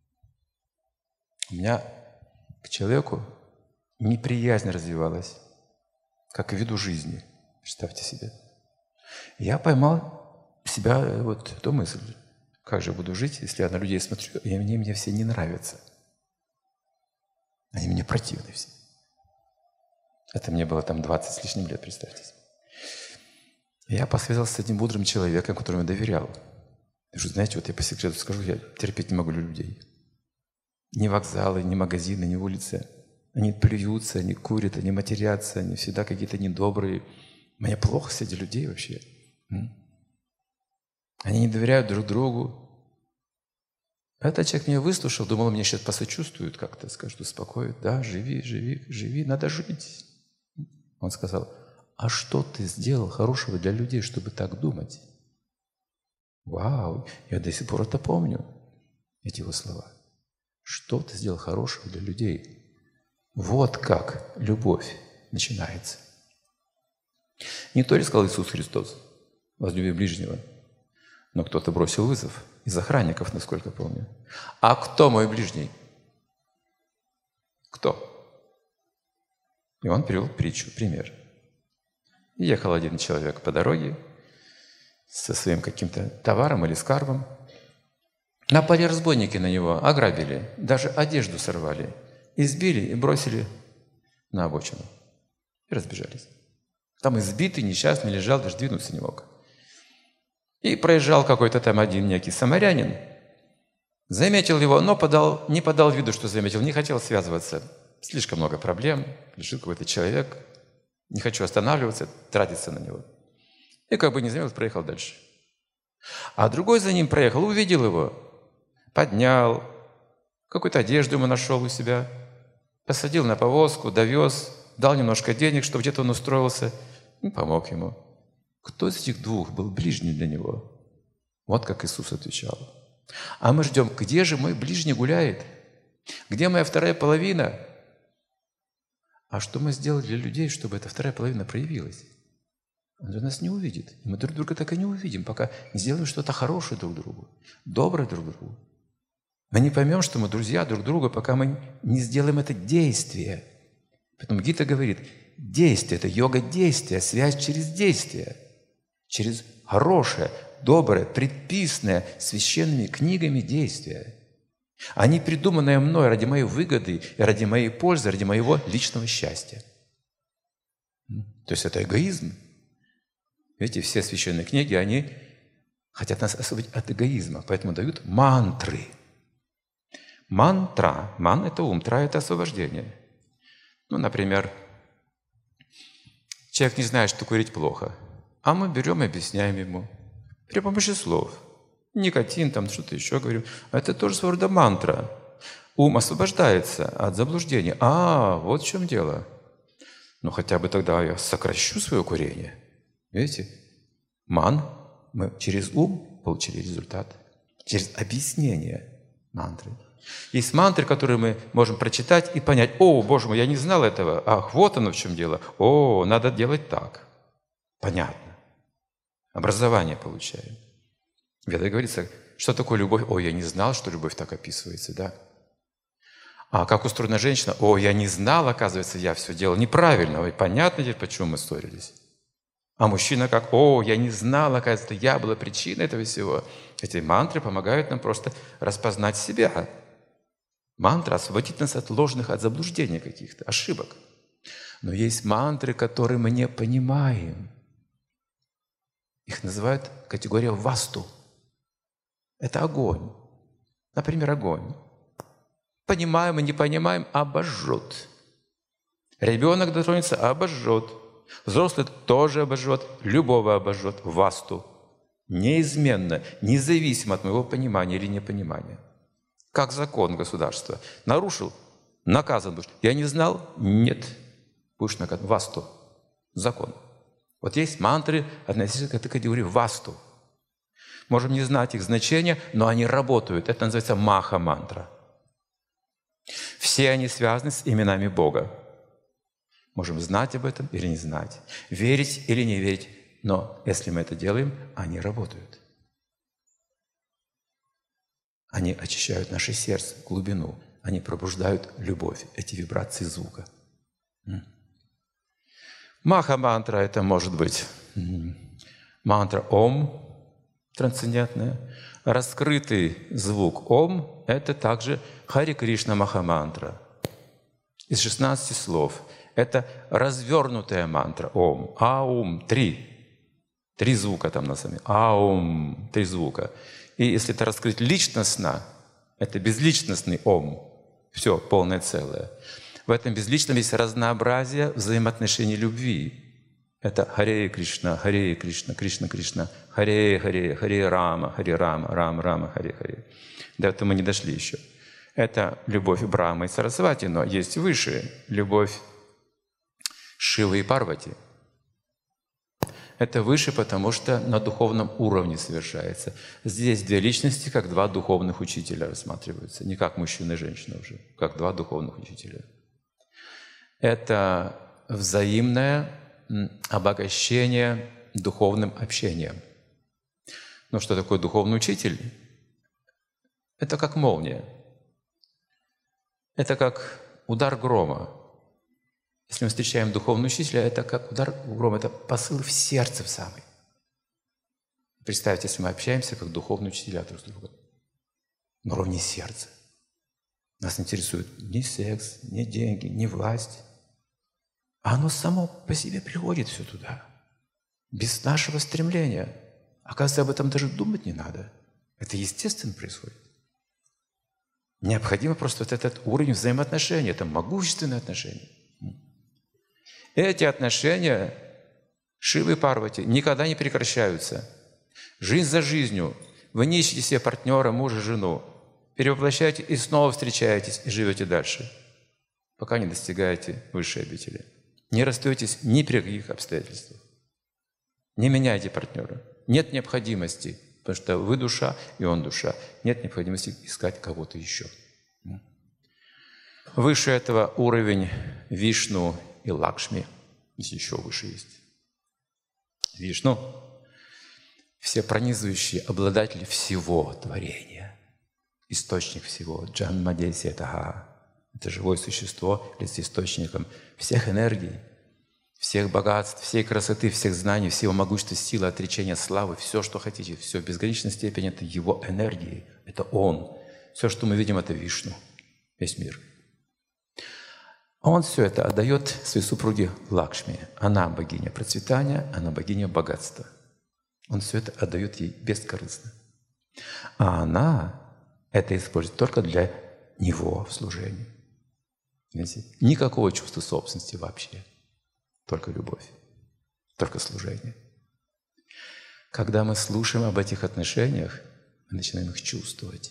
У меня к человеку неприязнь развивалась, как и виду жизни. Представьте себе. Я поймал себя ту мысль, как же буду жить, если я на людей смотрю, и они мне все не нравятся. Они мне противны все. Это мне было 20 с лишним лет, представьте себе. Я посвязался с одним мудрым человеком, которому я доверял. И что, знаете, я по секрету скажу, я терпеть не могу людей. Ни вокзалы, ни магазины, ни улицы. Они плюются, они курят, они матерятся, они всегда какие-то недобрые. Мне плохо среди людей вообще. Они не доверяют друг другу. Этот человек меня выслушал, думал, мне сейчас посочувствуют как-то, скажут, успокоят. Да, живи, надо жить. Он сказал, а что ты сделал хорошего для людей, чтобы так думать? Вау, я до сих пор это помню, эти его слова. Что ты сделал хорошего для людей? Вот как любовь начинается. Не то ли сказал Иисус Христос, возлюби ближнего, но кто-то бросил вызов из охранников, насколько помню. А кто мой ближний? Кто? И он привел притчу, пример. Ехал один человек по дороге со своим каким-то товаром или скарбом. Напали разбойники на него, ограбили, даже одежду сорвали, избили и бросили на обочину. И разбежались. Там избитый, несчастный лежал, даже двинуться не мог. И проезжал какой-то там один некий самарянин. Заметил его, но не подал виду, что заметил, не хотел связываться. Слишком много проблем, лежит какой-то человек, не хочу останавливаться, тратиться на него. И как бы не заметил, проехал дальше. А другой за ним проехал, увидел его, поднял, какую-то одежду ему нашел у себя, посадил на повозку, довез, дал немножко денег, чтобы где-то он устроился, и помог ему. Кто из этих двух был ближний для него? Вот как Иисус отвечал. А мы ждем, где же мой ближний гуляет? Где моя вторая половина? А что мы сделали для людей, чтобы эта вторая половина проявилась? Он же нас не увидит. И мы друг друга так и не увидим, пока не сделаем что-то хорошее друг другу, доброе друг другу. Мы не поймем, что мы друзья друг друга, пока мы не сделаем это действие. Поэтому Гита говорит, действие – это йога действия, связь через действие, через хорошее, доброе, предписанное священными книгами действие. А не придуманное мной ради моей выгоды, и ради моей пользы, ради моего личного счастья. То есть это эгоизм. Видите, все священные книги, они хотят нас освободить от эгоизма, поэтому дают мантры. Мантра. Ман – это ум, тра – это освобождение. Ну, например, человек не знает, что курить плохо, а мы берем и объясняем ему при помощи слов. Никотин, там что-то еще говорим. Это тоже своего рода мантра. Ум освобождается от заблуждения. Вот в чем дело. Ну, хотя бы тогда я сокращу свое курение. Видите? Ман. Мы через ум получили результат. Через объяснение мантры. Есть мантры, которые мы можем прочитать и понять. О, Боже мой, я не знал этого. Ах, вот оно в чем дело. О, надо делать так. Понятно. Образование получаем. В Ведах говорится, что такое любовь? О, я не знал, что любовь так описывается, да? А как устроена женщина? О, я не знал, оказывается, я все делал неправильно. Ой, понятно теперь, почему мы ссорились. А мужчина как? О, я не знал, оказывается, я была причиной этого всего. Эти мантры помогают нам просто распознать себя. Мантра освободит нас от ложных, от заблуждений каких-то, ошибок. Но есть мантры, которые мы не понимаем. Их называют категория васту. Это огонь. Например, огонь. Понимаем и не понимаем – обожжет. Ребенок дотронется – обожжет. Взрослый тоже обожжет, любого обожжет. Васту. Неизменно, независимо от моего понимания или непонимания. Как закон государства. Нарушил – наказан будешь. Я не знал – нет. Будешь наказан. Васту. Закон. Вот есть мантры, относящиеся к этой категории васту. Можем не знать их значения, но они работают. Это называется маха-мантра. Все они связаны с именами Бога. Можем знать об этом или не знать, верить или не верить, но если мы это делаем, они работают. Они очищают наше сердце, глубину. Они пробуждают любовь, эти вибрации звука. Маха-мантра – это может быть мантра Ом, трансцендентная. Раскрытый звук Ом – это также Хари Кришна Маха-мантра. Из 16 слов. Это развернутая мантра Ом. Аум – 3. 3 звука там на самом деле. Аум – 3 звука. И если это раскрыть личностно, это безличностный Ом. Все, полное целое. В этом безличном есть разнообразие взаимоотношений любви. Это Харе Кришна, Кришна, Кришна, Харе Харе, Харе Рама, Рама, Рама, Харе Харе. До этого мы не дошли еще. Это любовь Брахмы и Сарасвати, но есть выше любовь Шивы и Парвати. Это выше, потому что на духовном уровне совершается. Здесь 2 личности, как 2 духовных учителя рассматриваются. Не как мужчина и женщина уже, как 2 духовных учителя. Это взаимное обогащение духовным общением. Ну, что такое духовный учитель? Это как молния. Это как удар грома. Если мы встречаем духовного учителя, это как удар грома, это посыл в сердце в самый. Представьте, если мы общаемся как духовные учителя друг с другом на уровне сердца. Нас интересует ни секс, ни деньги, ни власть. А оно само по себе приходит все туда. Без нашего стремления. Оказывается, об этом даже думать не надо. Это естественно происходит. Необходимо просто вот этот уровень взаимоотношений. Это могущественные отношения. Эти отношения Шивы и Парвати никогда не прекращаются. Жизнь за жизнью. Вы не ищете себе партнера, мужа, жену. Перевоплощаете и снова встречаетесь и живете дальше, пока не достигаете высшей обители. Не расстаетесь ни при каких обстоятельствах. Не меняйте партнера. Нет необходимости, потому что вы душа, и он душа. Нет необходимости искать кого-то еще. Выше этого уровень Вишну и Лакшми. Здесь еще выше есть. Вишну – всепронизывающий обладатель всего творения, источник всего. Джанмадеси – это живое существо, является источником всех энергий, всех богатств, всей красоты, всех знаний, всего могущества, силы, отречения, славы, все, что хотите, все в безграничной степени – это его энергии, это он. Все, что мы видим, это Вишну, весь мир. Он все это отдает своей супруге Лакшми. Она богиня процветания, она богиня богатства. Он все это отдает ей бескорыстно. А она это использует только для него в служении. Видите? Никакого чувства собственности вообще. Только любовь, только служение. Когда мы слушаем об этих отношениях, мы начинаем их чувствовать.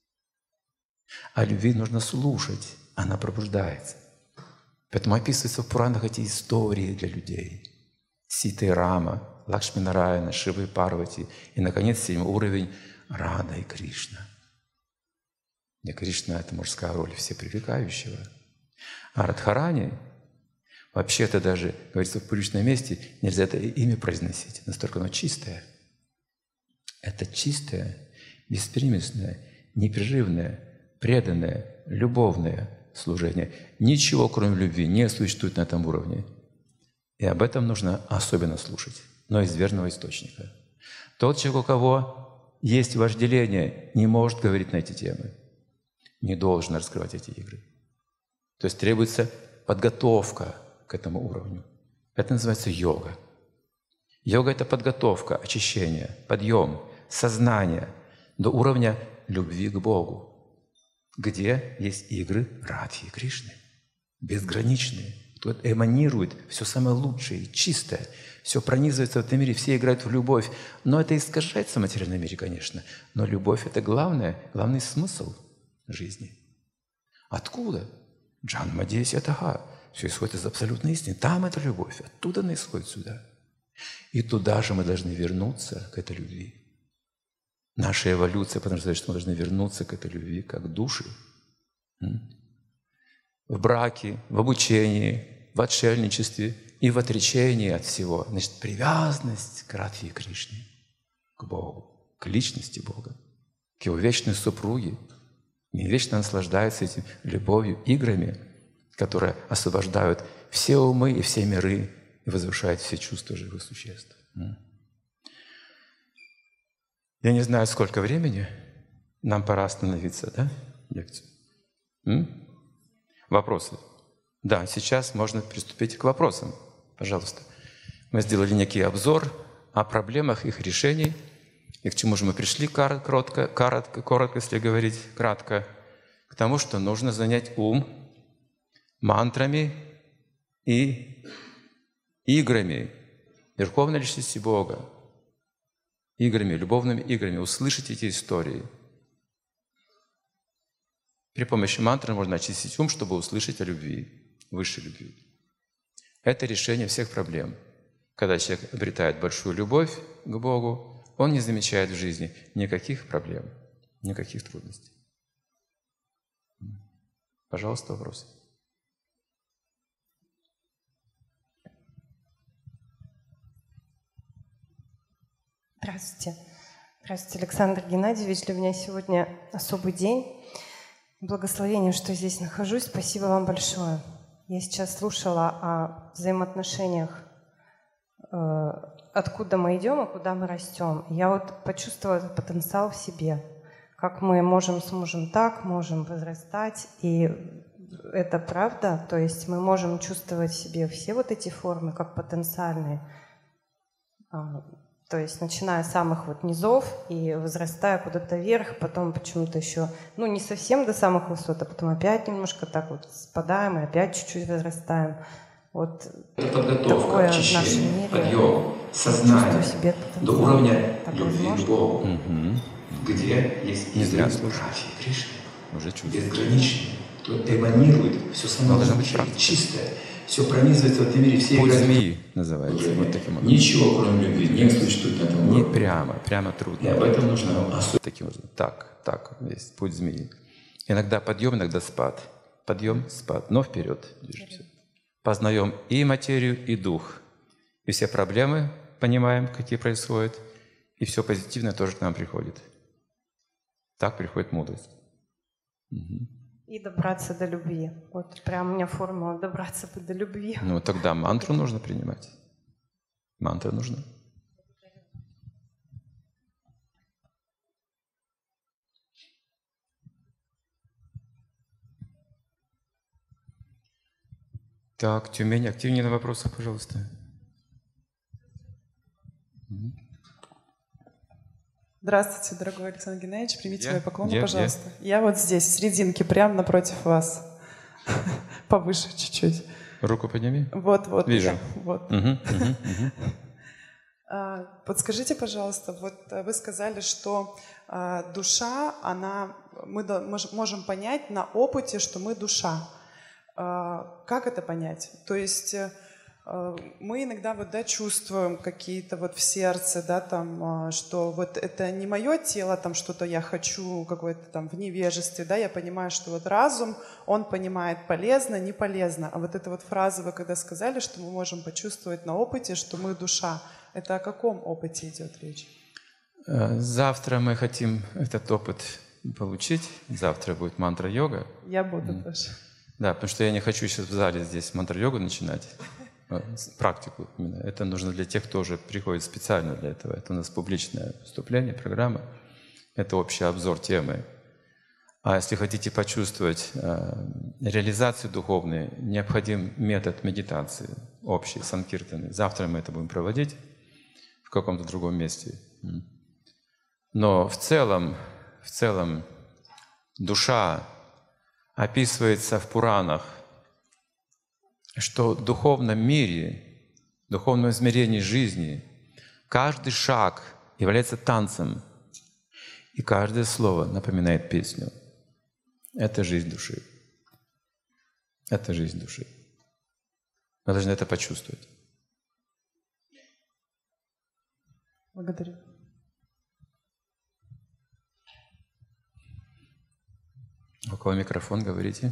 А любви нужно слушать, она пробуждается. Поэтому описываются в Пуранах эти истории для людей. Сита и Рама, Лакшми Нараяна, Шива и Парвати. И, наконец, 7-й уровень Рада и Кришна. Где Кришна – это мужская роль всепривлекающего. А Радхарани, вообще-то даже, говорится, в публичном месте нельзя это имя произносить. Настолько оно чистое. Это чистое, беспримесное, непрерывное, преданное, любовное служение. Ничего, кроме любви, не существует на этом уровне. И об этом нужно особенно слушать, но из верного источника. Тот человек, у кого есть вожделение, не может говорить на эти темы, не должен раскрывать эти игры. То есть требуется подготовка к этому уровню. Это называется йога. Йога – это подготовка, очищение, подъем, сознание до уровня любви к Богу, где есть игры Радхи и Кришны, безграничные. Тут эманирует все самое лучшее и чистое, все пронизывается в этом мире, все играют в любовь. Но это искажается в материальном мире, конечно. Но любовь – это главный смысл жизни. Откуда? Джанмадеси Атаха. Все исходит из абсолютной истины. Там это любовь, оттуда она исходит сюда. И туда же мы должны вернуться к этой любви. Наша эволюция подразумевает, что мы должны вернуться к этой любви как души. В браке, в обучении, в отшельничестве и в отречении от всего. Значит, привязанность к Радхе и Кришне, к Богу, к личности Бога, к Его вечной супруге. И вечно наслаждается этим любовью, играми, которые освобождают все умы и все миры и возвышают все чувства живых существ. Я не знаю, сколько времени. Нам пора остановиться, да, лекцию? Вопросы? Да, сейчас можно приступить к вопросам. Пожалуйста. Мы сделали некий обзор о проблемах, их решений. И к чему же мы пришли коротко, если говорить кратко? К тому, что нужно занять ум мантрами и играми Верховной Личности Бога. Играми, любовными играми. Услышать эти истории. При помощи мантры можно очистить ум, чтобы услышать о любви, высшей любви. Это решение всех проблем. Когда человек обретает большую любовь к Богу, он не замечает в жизни никаких проблем, никаких трудностей. Пожалуйста, вопросы. Здравствуйте. Здравствуйте, Александр Геннадьевич. Для меня сегодня особый день. Благословение, что я здесь нахожусь. Спасибо вам большое. Я сейчас слушала о взаимоотношениях, откуда мы идем и куда мы растем. Я вот почувствовала этот потенциал в себе. Как мы можем с мужем так, можем возрастать. И это правда. То есть мы можем чувствовать в себе все вот эти формы как потенциальные. То есть начиная с самых вот низов и возрастая куда-то вверх, потом почему-то еще, ну не совсем до самых высот, а потом опять немножко так вот спадаем и опять чуть-чуть возрастаем. Вот такое в нашем мире. Подъем сознания себе до уровня любви возможно. к Богу, где есть Не зря братья Кришны, уже чувствую. безграничные, кто эманирует все самое чистое, все пронизывает в этом мире, все Путь играют. змеи называется. Вот таким образом. Ничего, кроме любви, не существует на этом Не уровне. прямо трудно. И об этом нужно Таким образом. Так, есть путь змеи. Иногда подъем, иногда спад. Подъем, спад, но вперед движемся. Познаем и материю, и дух. И все проблемы понимаем, какие происходят, и все позитивное тоже к нам приходит. Так приходит мудрость. И добраться до любви. Вот прям у меня формула добраться до любви. Ну, тогда мантру нужно принимать. Мантра нужна. Так, Тюмень, активнее на вопросах, пожалуйста. Здравствуйте, дорогой Александр Геннадьевич. Примите мои поклоны, Где? пожалуйста. Я вот здесь, в серединке, прямо напротив вас. Повыше чуть-чуть. Руку подними. Вот. Вижу. Я, вот. Подскажите, пожалуйста, вот вы сказали, что душа, мы можем понять на опыте, что мы душа. Как это понять? То есть мы иногда чувствуем какие-то в сердце, что вот это не мое тело, что-то я хочу, какое-то в невежестве, я понимаю, что разум, он понимает полезно, не полезно. А вот эта фраза, вы когда сказали, что мы можем почувствовать на опыте, что мы душа, это о каком опыте идет речь? Завтра мы хотим этот опыт получить. Завтра будет мантра-йога. Я буду тоже. Да, потому что я не хочу сейчас в зале здесь мантра-йогу начинать. Практику именно. Это нужно для тех, кто уже приходит специально для этого. Это у нас публичное выступление, программа. Это общий обзор темы. А если хотите почувствовать реализацию духовную, необходим метод медитации, общий, санкиртаны. Завтра мы это будем проводить в каком-то другом месте. Но в целом душа описывается в Пуранах, что в духовном мире, в духовном измерении жизни каждый шаг является танцем, и каждое слово напоминает песню. Это жизнь души. Это жизнь души. Мы должны это почувствовать. Благодарю. У кого микрофон, говорите.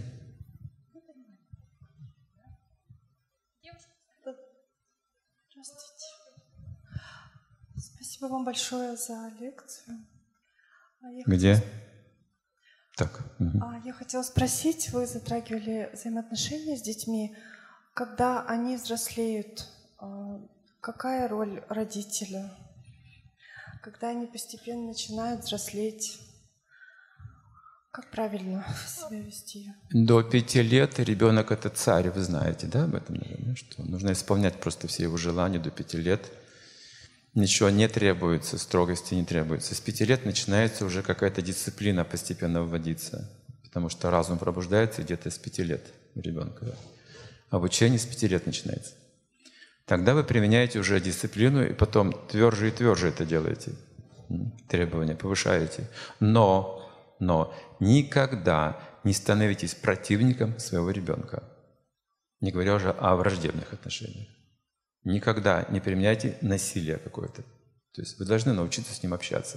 Здравствуйте. Спасибо вам большое за лекцию. Где? Так. Я хотела спросить, вы затрагивали взаимоотношения с детьми. Когда они взрослеют, какая роль родителя? Когда они постепенно начинают взрослеть, как правильно себя вести? До 5 лет ребенок — это царь, вы знаете, да, об этом, наверное, что нужно исполнять просто все его желания до 5 лет. Ничего не требуется, строгости не требуется. С 5 лет начинается уже какая-то дисциплина постепенно вводиться, потому что разум пробуждается где-то с 5 лет у ребенка. Да. Обучение с 5 лет начинается. Тогда вы применяете уже дисциплину, и потом тверже и тверже это делаете. Требования повышаете. Но никогда не становитесь противником своего ребенка. Не говоря уже о враждебных отношениях. Никогда не применяйте насилие какое-то. То есть вы должны научиться с ним общаться.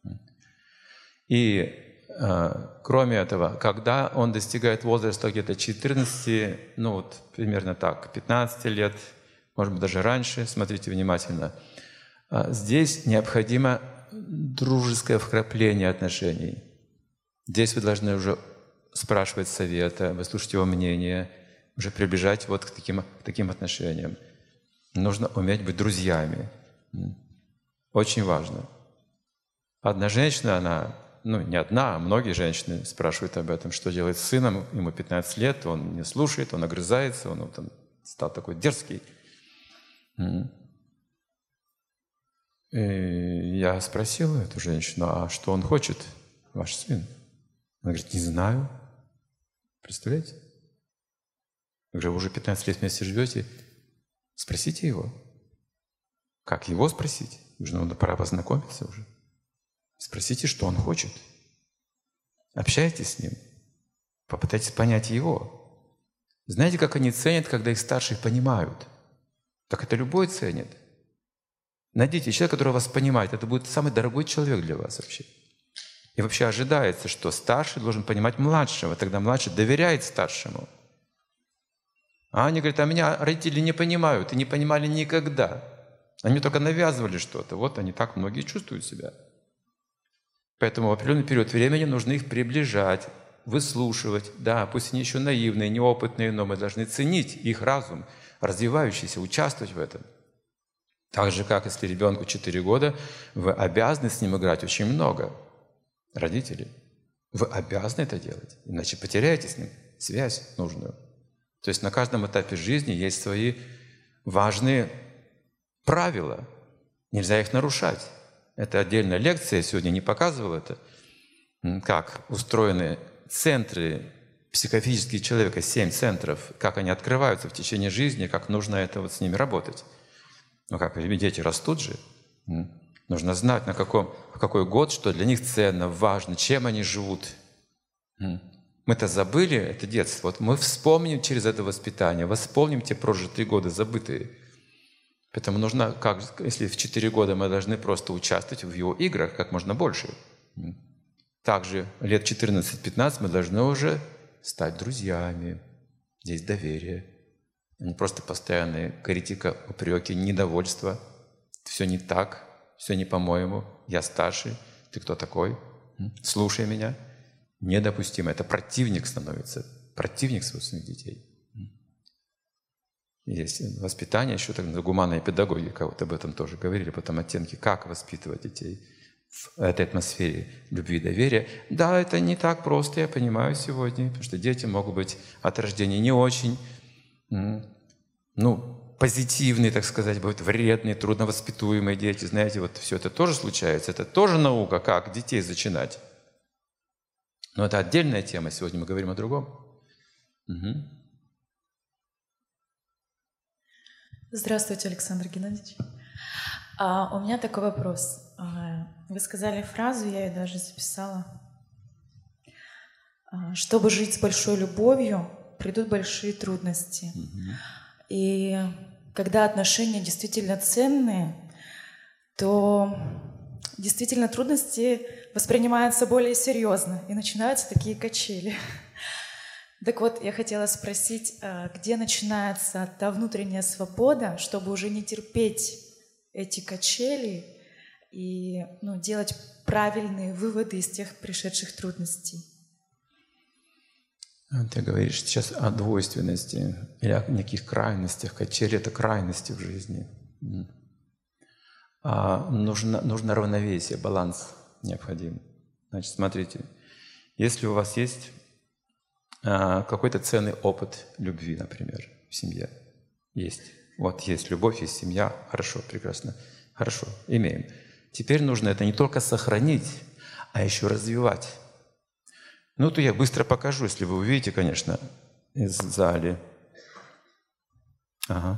И кроме этого, когда он достигает возраста где-то 14, примерно так, 15 лет, может быть, даже раньше, смотрите внимательно, здесь необходимо дружеское вкрапление отношений. Здесь вы должны уже спрашивать совета, выслушать его мнение, уже приближать к таким отношениям. Нужно уметь быть друзьями. Очень важно. Одна женщина, она, не одна, а многие женщины спрашивают об этом, что делать с сыном, ему 15 лет, он не слушает, он огрызается, он стал такой дерзкий. И я спросил эту женщину, а что он хочет, ваш сын? Она говорит, не знаю. Представляете? Я говорю, вы уже 15 лет вместе живете, спросите его. Как его спросить? Уже надо пора познакомиться уже. Спросите, что он хочет. Общайтесь с ним. Попытайтесь понять его. Знаете, как они ценят, когда их старшие понимают? Так это любой ценит. Найдите человека, который вас понимает. Это будет самый дорогой человек для вас вообще. И вообще ожидается, что старший должен понимать младшего. Тогда младший доверяет старшему. А они говорят, а меня родители не понимают и не понимали никогда. Они только навязывали что-то. Вот они так многие чувствуют себя. Поэтому в определенный период времени нужно их приближать, выслушивать. Да, пусть они еще наивные, неопытные, но мы должны ценить их разум, развивающийся, участвовать в этом. Так же, как если ребенку 4 года, вы обязаны с ним играть очень много. Родители, вы обязаны это делать, иначе потеряете с ним связь нужную. То есть на каждом этапе жизни есть свои важные правила. Нельзя их нарушать. Это отдельная лекция, я сегодня не показывал это. Как устроены центры психофизические человека, 7 центров, как они открываются в течение жизни, как нужно это вот с ними работать. Ну как, дети растут же. Нужно знать, в какой год, что для них ценно, важно, чем они живут. Мы-то забыли это детство. Вот мы вспомним через это воспитание, восполним те прожитые годы, забытые. Поэтому нужно, как, если в 4 года мы должны просто участвовать в его играх как можно больше. Также лет 14-15 мы должны уже стать друзьями. Здесь доверие. А не просто постоянные критика, упреки, недовольство. Все не так, все не по-моему. Я старший, ты кто такой? Слушай меня. Недопустимо. Это противник становится. Противник собственных детей. Есть воспитание, еще так, гуманная педагогика, вот об этом тоже говорили, потом оттенки, как воспитывать детей в этой атмосфере любви и доверия. Да, это не так просто, я понимаю сегодня, потому что дети могут быть от рождения не очень, позитивные, так сказать, будут вредные, трудновоспитуемые дети. Знаете, вот все это тоже случается, это тоже наука, как детей зачинать. Но это отдельная тема, сегодня мы говорим о другом. Здравствуйте, Александр Геннадьевич. У меня такой вопрос. Вы сказали фразу, я ее даже записала. Чтобы жить с большой любовью, придут большие трудности. И когда отношения действительно ценные, то действительно трудности воспринимаются более серьезно, и начинаются такие качели. Так вот, я хотела спросить, где начинается та внутренняя свобода, чтобы уже не терпеть эти качели и делать правильные выводы из тех пришедших трудностей? Ты говоришь сейчас о двойственности или о неких крайностях. Качели — это крайности в жизни. Нужно равновесие, баланс необходим. Значит, смотрите, если у вас есть какой-то ценный опыт любви, например, в семье. Есть. Вот есть любовь, есть семья. Хорошо, прекрасно. Хорошо, имеем. Теперь нужно это не только сохранить, а еще развивать. То я быстро покажу, если вы увидите, конечно, из зала. Ага.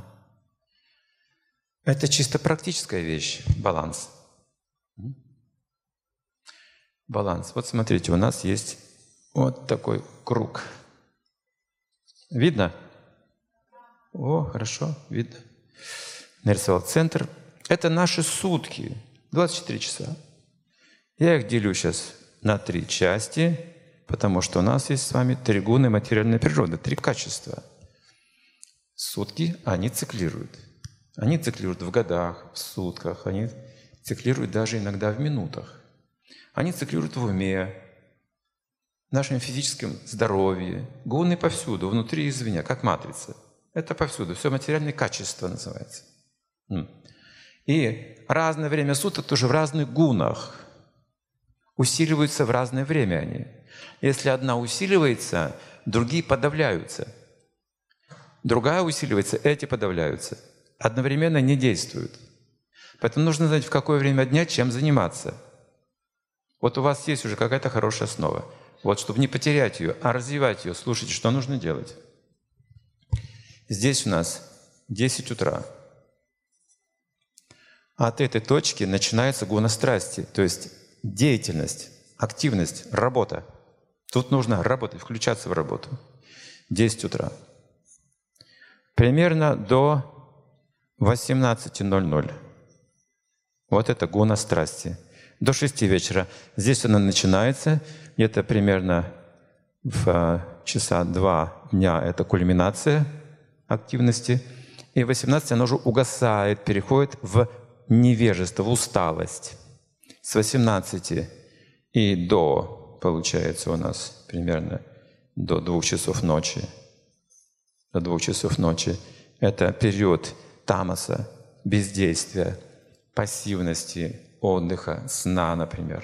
Это чисто практическая вещь, баланс. Баланс. Вот смотрите, у нас есть вот такой круг. Видно? О, хорошо, видно. Нарисовал центр. Это наши сутки, 24 часа. Я их делю сейчас на 3 части, потому что у нас есть с вами 3 гуны материальной природы, 3 качества. Сутки, они циклируют. Они циклируют в годах, в сутках, они циклируют даже иногда в минутах. Они циклируют в уме, в нашем физическом здоровье. Гуны повсюду, внутри и извне, как матрица. Это повсюду, все материальные качества называется. И разное время суток тоже в разных гунах. Усиливаются в разное время они. Если одна усиливается, другие подавляются. Другая усиливается, эти подавляются. Одновременно не действуют. Поэтому нужно знать, в какое время дня чем заниматься. Вот у вас есть уже какая-то хорошая основа. Вот, чтобы не потерять ее, а развивать ее, слушайте, что нужно делать. Здесь у нас 10 утра. От этой точки начинается гуна страсти, то есть деятельность, активность, работа. Тут нужно работать, включаться в работу. 10 утра. Примерно до 18:00. Вот это гуна страсти. До 6 вечера. Здесь она начинается, где-то примерно в часа 2 дня это кульминация активности. И в 18 она уже угасает, переходит в невежество, в усталость. С 18 и до, получается, у нас примерно до 2 часов ночи. До 2 часов ночи. Это период тамаса, бездействия, пассивности, отдыха, сна, например.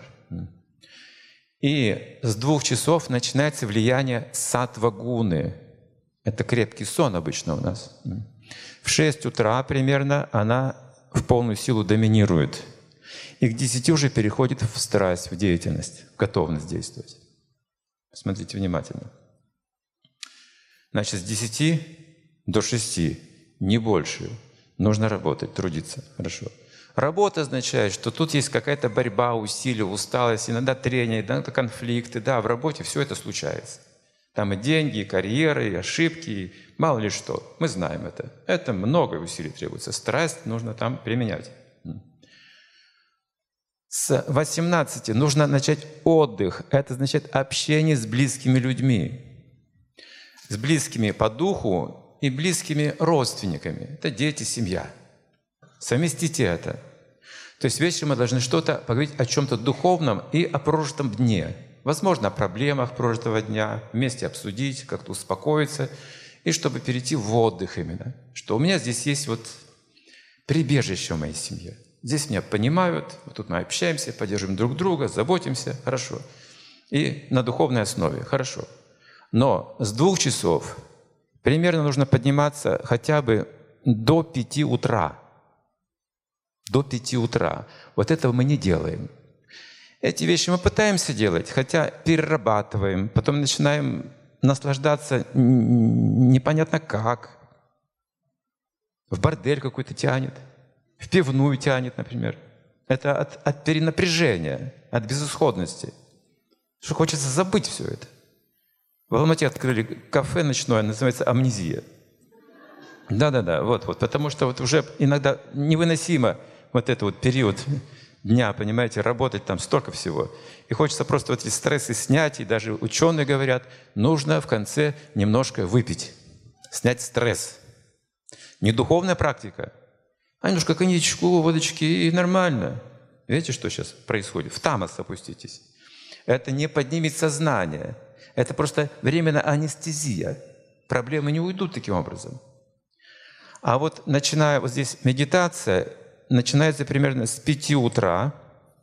И с 2 часов начинается влияние саттва-гуны. Это крепкий сон обычно у нас. В 6 утра примерно она в полную силу доминирует. И к 10 уже переходит в страсть, в деятельность, в готовность действовать. Смотрите внимательно. Значит, с 10 до 6, не больше. Нужно работать, трудиться. Хорошо. Работа означает, что тут есть какая-то борьба, усилия, усталость, иногда трение, иногда конфликты. Да, в работе все это случается. Там и деньги, и карьеры, и ошибки, и мало ли что. Мы знаем это. Это много усилий требуется. Страсть нужно там применять. С 18 нужно начать отдых. Это означает общение с близкими людьми. С близкими по духу и близкими родственниками. Это дети, семья. Совместите это. То есть вечером мы должны что-то поговорить о чем-то духовном и о прожитом дне. Возможно, о проблемах прожитого дня, вместе обсудить, как-то успокоиться, и чтобы перейти в отдых именно. Что у меня здесь есть вот прибежище в моей семье. Здесь меня понимают, вот тут мы общаемся, поддерживаем друг друга, заботимся, хорошо. И на духовной основе, хорошо. Но с 2 часов примерно нужно подниматься хотя бы до 5 утра. До 5 утра. Вот этого мы не делаем. Эти вещи мы пытаемся делать, хотя перерабатываем, потом начинаем наслаждаться непонятно как. В бордель какой-то тянет, в пивную тянет, например. Это от перенапряжения, от безысходности. Что хочется забыть все это. В Алмате открыли кафе ночное, называется «Амнезия». Да-да-да, вот, потому что вот уже иногда невыносимо вот этот вот период дня, понимаете, работать там столько всего. И хочется просто вот эти стрессы снять, и даже ученые говорят, нужно в конце немножко выпить, снять стресс. Не духовная практика, а немножко коньячку, водочки, и нормально. Видите, что сейчас происходит? В тамас опуститесь. Это не поднимет сознание, это просто временная анестезия. Проблемы не уйдут таким образом. А вот начиная вот здесь медитация, начинается примерно с 5 утра,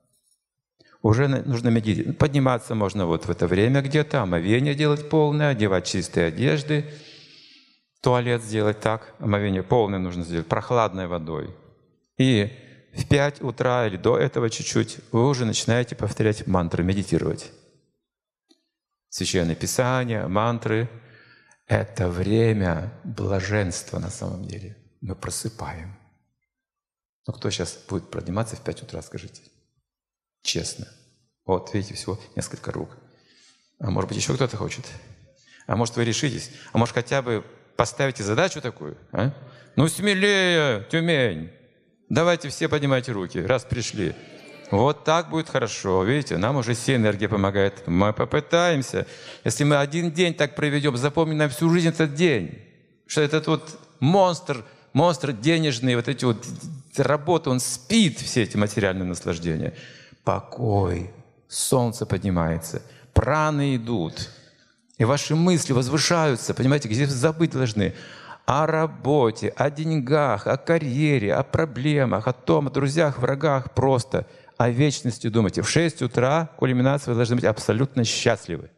уже нужно медитировать. Подниматься можно вот в это время где-то, омовение делать полное, одевать чистые одежды, туалет сделать так, омовение полное нужно сделать, прохладной водой. И в 5 утра или до этого чуть-чуть вы уже начинаете повторять мантры, медитировать. Священное Писание, мантры — это время блаженства на самом деле. Мы просыпаем. Ну, кто сейчас будет подниматься в 5 утра, скажите? Честно. Вот, видите, всего несколько рук. А может быть, еще кто-то хочет? А может, вы решитесь? А может, хотя бы поставите задачу такую? А? Ну, смелее, Тюмень! Давайте все поднимайте руки, раз пришли. Вот так будет хорошо. Видите, нам уже все энергия помогает. Мы попытаемся. Если мы один день так проведем, запомним на всю жизнь этот день. Что этот вот монстр денежный, вот эти вот работы, он спит, все эти материальные наслаждения. Покой, солнце поднимается, праны идут, и ваши мысли возвышаются, понимаете, где вы забыть должны о работе, о деньгах, о карьере, о проблемах, о том, о друзьях, врагах, просто о вечности думайте. В 6 утра кульминация, вы должны быть абсолютно счастливы,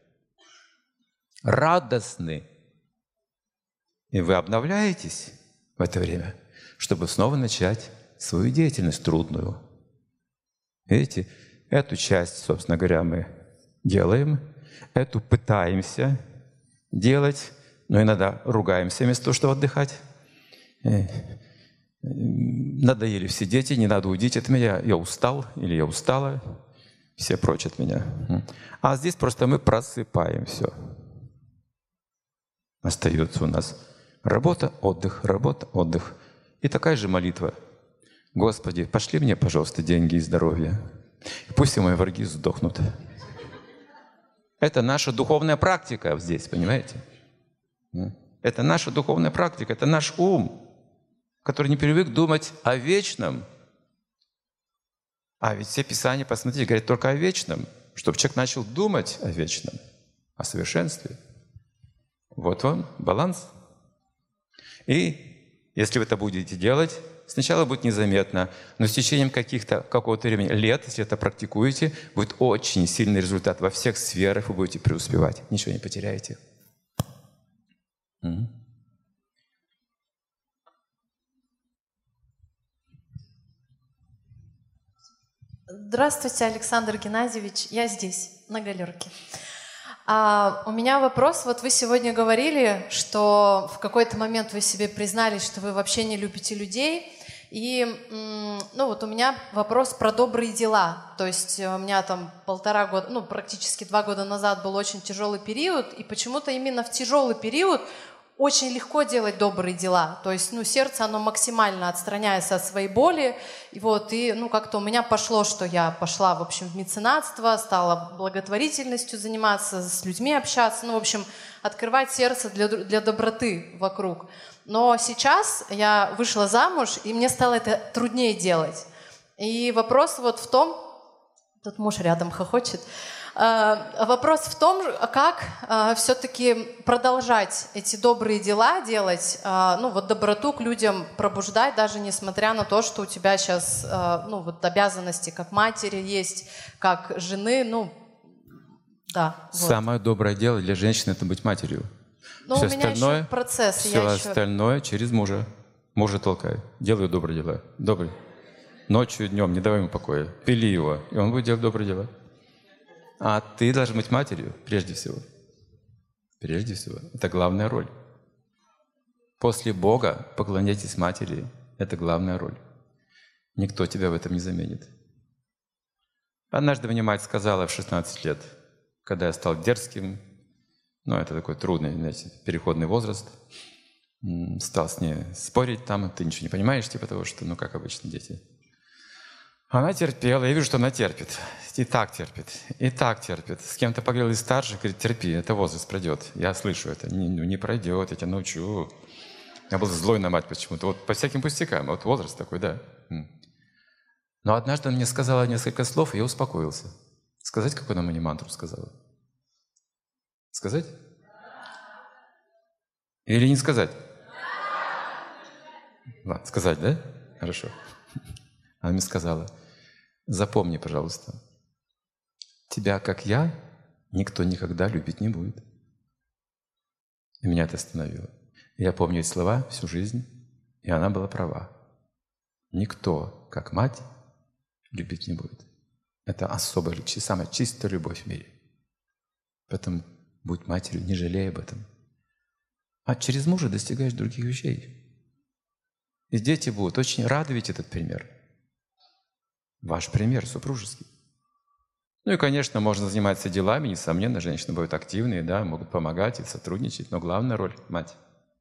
радостны, и вы обновляетесь в это время, чтобы снова начать свою деятельность трудную. Видите, эту часть, собственно говоря, мы делаем, эту пытаемся делать, но иногда ругаемся вместо того, чтобы отдыхать. Надоели все дети, не надо уйти от меня, я устал или я устала, все прочь от меня. А здесь просто мы просыпаем все. Остается у нас работа, отдых. И такая же молитва. Господи, пошли мне, пожалуйста, деньги и здоровье. И пусть все мои враги сдохнут. Это наша духовная практика здесь, понимаете? Это наша духовная практика, это наш ум, который не привык думать о вечном. А ведь все Писания, посмотрите, говорят только о вечном, чтобы человек начал думать о вечном, о совершенстве. Вот вам баланс. И если вы это будете делать, сначала будет незаметно, но с течением какого-то времени, лет, если это практикуете, будет очень сильный результат. Во всех сферах вы будете преуспевать. Ничего не потеряете. Здравствуйте, Александр Геннадьевич. Я здесь, на галерке. У меня вопрос. Вот вы сегодня говорили, что в какой-то момент вы себе признались, что вы вообще не любите людей. И вот у меня вопрос про добрые дела. То есть у меня там 1,5 года, практически 2 года назад был очень тяжелый период. И почему-то именно в тяжелый период очень легко делать добрые дела. То есть, сердце, оно максимально отстраняется от своей боли. И как-то у меня пошло, что я пошла, в общем, в меценатство, стала благотворительностью заниматься, с людьми общаться. Открывать сердце для доброты вокруг. Но сейчас я вышла замуж, и мне стало это труднее делать. И вопрос вот в том, тут муж рядом хохочет, вопрос в том, как все-таки продолжать эти добрые дела делать, доброту к людям пробуждать, даже несмотря на то, что у тебя сейчас обязанности как матери есть, как жены, да. Самое доброе дело для женщины — это быть матерью. Но все у меня остальное, еще процесс. Все остальное через мужа. Мужа толкай. Делай добрые дела. Добрый. Ночью и днем не давай ему покоя. Пили его, и он будет делать добрые дела. А ты должна быть матерью, прежде всего. Прежде всего. Это главная роль. После Бога поклоняйтесь матери. Это главная роль. Никто тебя в этом не заменит. Однажды мне мать сказала в 16 лет, когда я стал дерзким, это такой трудный, переходный возраст, стал с ней спорить там, ты ничего не понимаешь, типа того, что, как обычно дети. Она терпела, я вижу, что она терпит. И так терпит, и так терпит. С кем-то поговорил из старших, говорит, терпи, это возраст пройдет. Я слышу это, не пройдет, я тебя научу. Я был злой на мать почему-то, по всяким пустякам, возраст такой, да. Но однажды она мне сказала несколько слов, и я успокоился. Сказать, какую она мне мантру сказала? Сказать? Или не сказать? Ладно, сказать, да? Хорошо. Она мне сказала, запомни, пожалуйста, тебя, как я, никто никогда любить не будет. И меня это остановило. Я помню эти слова всю жизнь, и она была права. Никто, как мать, любить не будет. Это особая, самая чистая любовь в мире. Поэтому будь матерью, не жалей об этом. А через мужа достигаешь других вещей. И дети будут очень рады видеть этот пример. Ваш пример супружеский. И, конечно, можно заниматься делами, несомненно, женщины будут активные, да, могут помогать и сотрудничать, но главная роль — мать.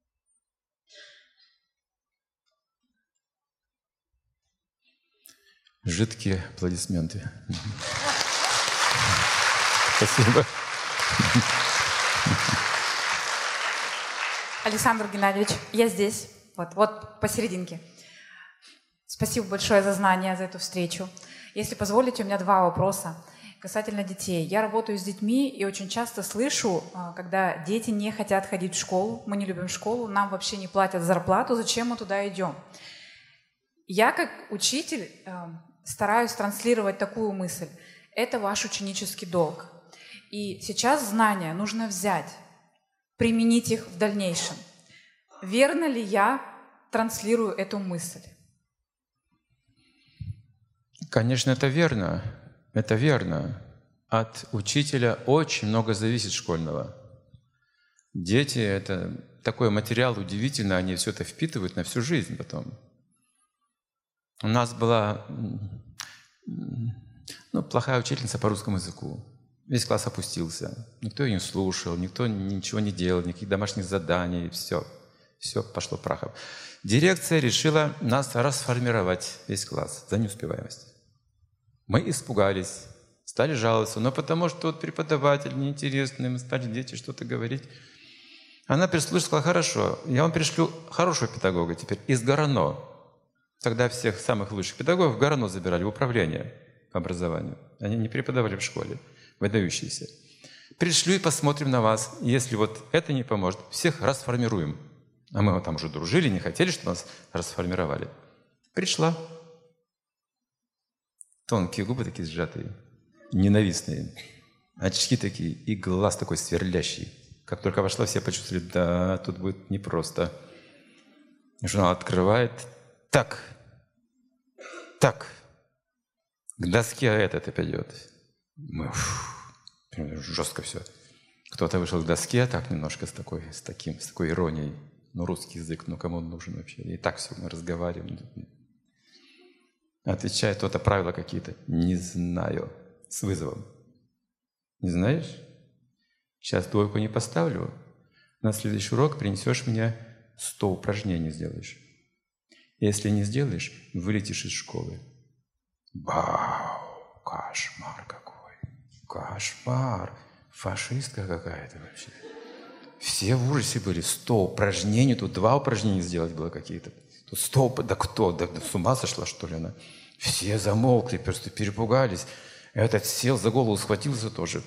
Жидкие аплодисменты. Спасибо. Александр Геннадьевич, я здесь, вот посерединке. Спасибо большое за знания, за эту встречу. Если позволите, у меня 2 вопроса касательно детей. Я работаю с детьми и очень часто слышу, когда дети не хотят ходить в школу, мы не любим школу, нам вообще не платят зарплату, зачем мы туда идем? Я как учитель стараюсь транслировать такую мысль. Это ваш ученический долг. И сейчас знания нужно взять, применить их в дальнейшем. Верно ли я транслирую эту мысль? Конечно, это верно. Это верно. От учителя очень много зависит школьного. Дети — это такой материал удивительный, они все это впитывают на всю жизнь потом. У нас была плохая учительница по русскому языку. Весь класс опустился. Никто ее не слушал, никто ничего не делал, никаких домашних заданий. Все пошло прахом. Дирекция решила нас расформировать, весь класс, за неуспеваемость. Мы испугались, стали жаловаться, но потому что вот преподаватель неинтересный, мы стали дети что-то говорить. Она прислушалась, сказала: хорошо, я вам пришлю хорошего педагога теперь из ГОРОНО. Тогда всех самых лучших педагогов в ГОРОНО забирали, в управление по образованию. Они не преподавали в школе, выдающиеся. Пришлю и посмотрим на вас. Если вот это не поможет, всех расформируем. А мы там уже дружили, не хотели, чтобы нас расформировали. Пришла. Тонкие губы такие сжатые, ненавистные. Очки такие и глаз такой сверлящий. Как только вошла, все почувствовали: да, тут будет непросто. Журнал открывает. Так, к доске этот опять идет. Мы жестко все. Кто-то вышел к доске, так немножко с такой иронией. Ну, русский язык, ну кому он нужен вообще? И так все, мы разговариваем. Отвечает кто-то: правила какие-то. Не знаю. С вызовом. Не знаешь? Сейчас двойку не поставлю. На следующий урок принесешь мне 100 упражнений сделаешь. Если не сделаешь, вылетишь из школы. Вау! Кошмар какой! Кошмар! Фашистка какая-то вообще. Все в ужасе были. 100 упражнений, тут 2 упражнения сделать было какие-то. Тут 100, да кто? Да с ума сошла, что ли, она? Все замолкли, просто перепугались. Этот сел за голову, схватился тоже.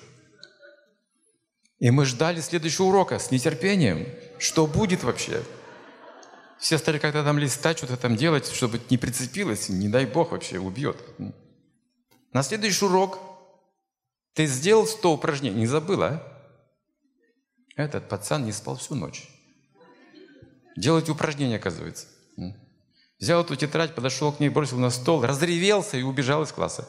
И мы ждали следующего урока с нетерпением. Что будет вообще? Все стали как-то там листать, что-то там делать, чтобы не прицепилось, не дай бог вообще убьет. На следующий урок ты сделал 100 упражнений, не забыл, а? Этот пацан не спал всю ночь. Делать упражнения, оказывается. Взял эту тетрадь, подошел к ней, бросил на стол, разревелся и убежал из класса.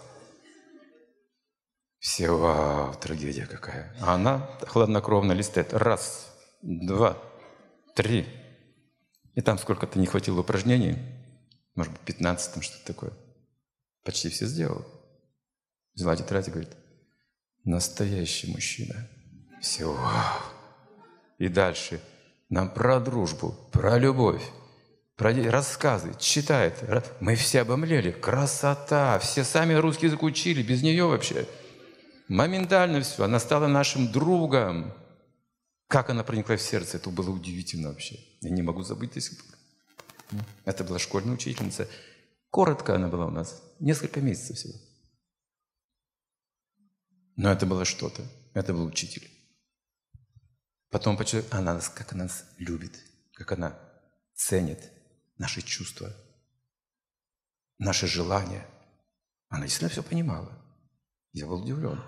Все: вау, трагедия какая. А она хладнокровно листает. 1, 2, 3. И там сколько-то не хватило упражнений. Может быть, 15, там что-то такое. Почти все сделал. Взяла тетрадь и говорит: настоящий мужчина. Все: вау. И дальше нам про дружбу, про любовь, про рассказы читает. Мы все обомлели. Красота! Все сами русский язык учили, без нее вообще. Моментально все. Она стала нашим другом. Как она проникла в сердце, это было удивительно вообще. Я не могу забыть до сих пор. Это была школьная учительница. Коротко она была у нас. Несколько месяцев всего. Но это было что-то. Это был учитель. Потом почувствовал, как она нас любит, как она ценит наши чувства, наши желания. Она действительно все понимала. Я был удивлен,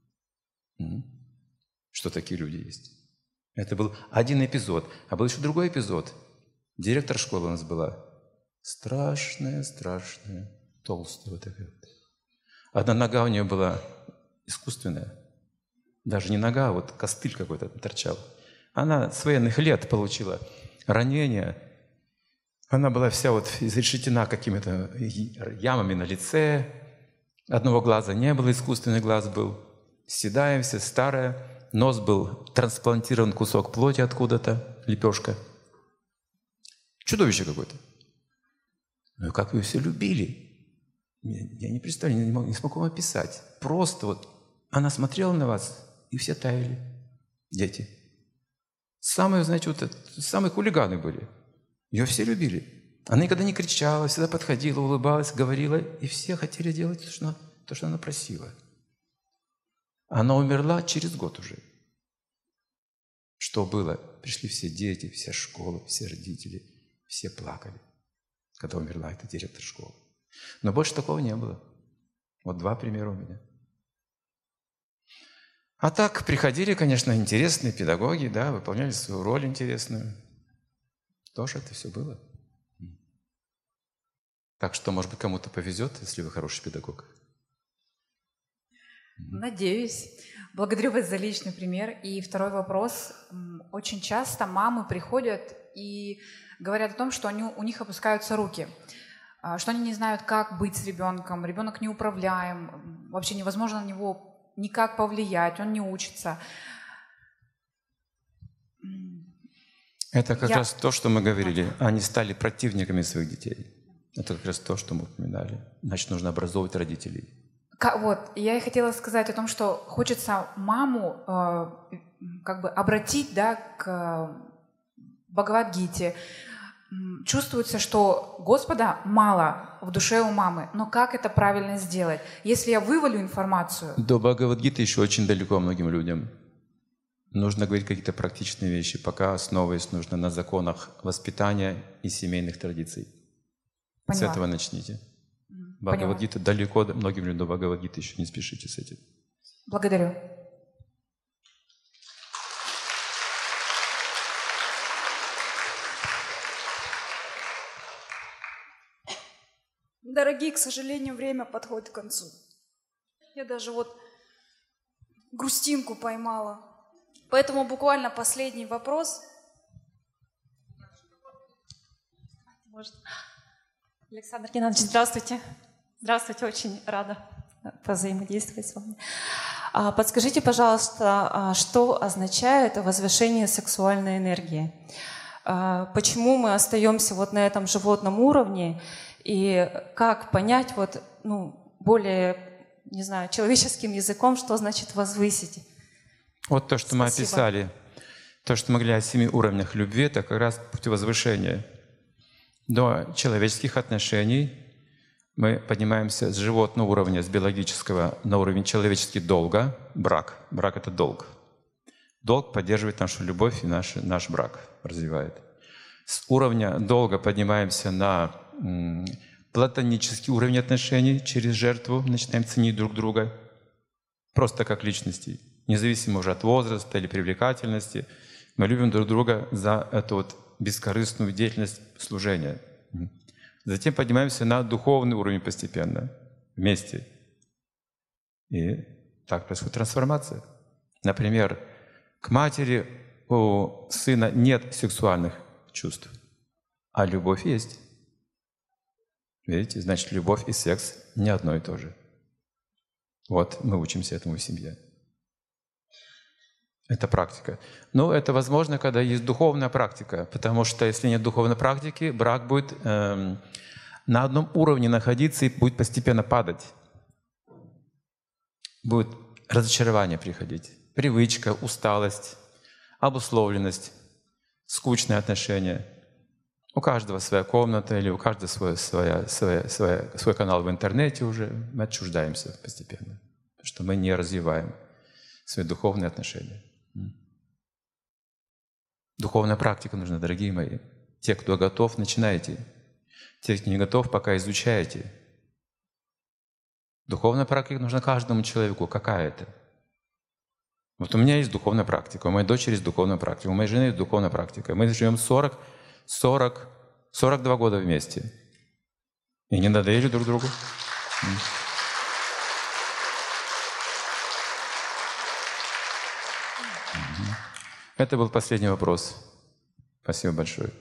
что такие люди есть. Это был один эпизод. А был еще другой эпизод. Директор школы у нас была. Страшная, толстая вот такая вот. Одна нога у нее была искусственная. Даже не нога, а вот костыль какой-то торчал. Она с военных лет получила ранение. Она была вся вот изрешетена какими-то ямами на лице. Одного глаза не было, искусственный глаз был. Седая вся, старая. Нос был трансплантирован, кусок плоти откуда-то, лепешка. Чудовище какое-то. Ну и как ее все любили. Я не представляю, не смогу вам описать. Просто вот она смотрела на вас, и все таяли. Дети. Самые, знаете, вот самые хулиганы были. Ее все любили. Она никогда не кричала, всегда подходила, улыбалась, говорила, и все хотели делать то, что она просила. Она умерла через год уже. Что было? Пришли все дети, вся школа, все родители, все плакали, когда умерла эта директор школы. Но больше такого не было. Вот 2 примера у меня. А так приходили, конечно, интересные педагоги, да, выполняли свою роль интересную. Тоже это все было. Так что, может быть, кому-то повезет, если вы хороший педагог. Надеюсь. Благодарю вас за личный пример. И второй вопрос. Очень часто мамы приходят и говорят о том, что у них опускаются руки, что они не знают, как быть с ребенком, ребенок неуправляем, вообще невозможно на него никак повлиять, он не учится. Это как раз то, что мы говорили. Они стали противниками своих детей. Это как раз то, что мы упоминали. Значит, нужно образовывать родителей. Вот, я и хотела сказать о том, что хочется маму как бы обратить, да, к Бхагавад-гите. Чувствуется, что Господа мало в душе у мамы, но как это правильно сделать? Если я вывалю информацию... До Бхагавад-гиты еще очень далеко многим людям. Нужно говорить какие-то практичные вещи, пока основываясь нужно на законах воспитания и семейных традиций. Поняла. С этого начните. Бхагавад-гита далеко, многим людям до Бхагавад-гиты еще не спешите с этим. Благодарю. Дорогие, к сожалению, время подходит к концу. Я даже вот грустинку поймала. Поэтому буквально последний вопрос. Может. Александр Геннадьевич, здравствуйте. Здравствуйте, очень рада взаимодействовать с вами. Подскажите, пожалуйста, что означает возвышение сексуальной энергии? Почему мы остаемся вот на этом животном уровне? И как понять вот, более, не знаю, человеческим языком, что значит возвысить? Вот то, что мы описали, то, что мы говорили о 7 уровнях любви, это как раз путь возвышения. До человеческих отношений мы поднимаемся с животного уровня, с биологического, на уровень человеческий долга, брак. Брак — это долг. Долг поддерживает нашу любовь и наш брак развивает. С уровня долга поднимаемся на платонический уровень отношений через жертву, начинаем ценить друг друга, просто как личностей, независимо уже от возраста или привлекательности. Мы любим друг друга за эту вот бескорыстную деятельность служения. Затем поднимаемся на духовный уровень постепенно, вместе. И так происходит трансформация. Например, к матери у сына нет сексуальных чувств, а любовь есть. Видите, значит, любовь и секс не одно и то же. Вот мы учимся этому в семье. Это практика. Но это возможно, когда есть духовная практика, потому что если нет духовной практики, брак будет на одном уровне находиться и будет постепенно падать. Будет разочарование приходить, привычка, усталость, обусловленность, скучные отношения. У каждого своя комната или у каждого свой канал в интернете уже. Мы отчуждаемся постепенно, потому что мы не развиваем свои духовные отношения. Духовная практика нужна, дорогие мои. Те, кто готов, начинайте. Те, кто не готов, пока изучаете. Духовная практика нужна каждому человеку. Какая это? Вот у меня есть духовная практика, у моей дочери есть духовная практика, у моей жены есть духовная практика. Мы живем 42 года вместе. И не надоели друг другу. Это был последний вопрос. Спасибо большое.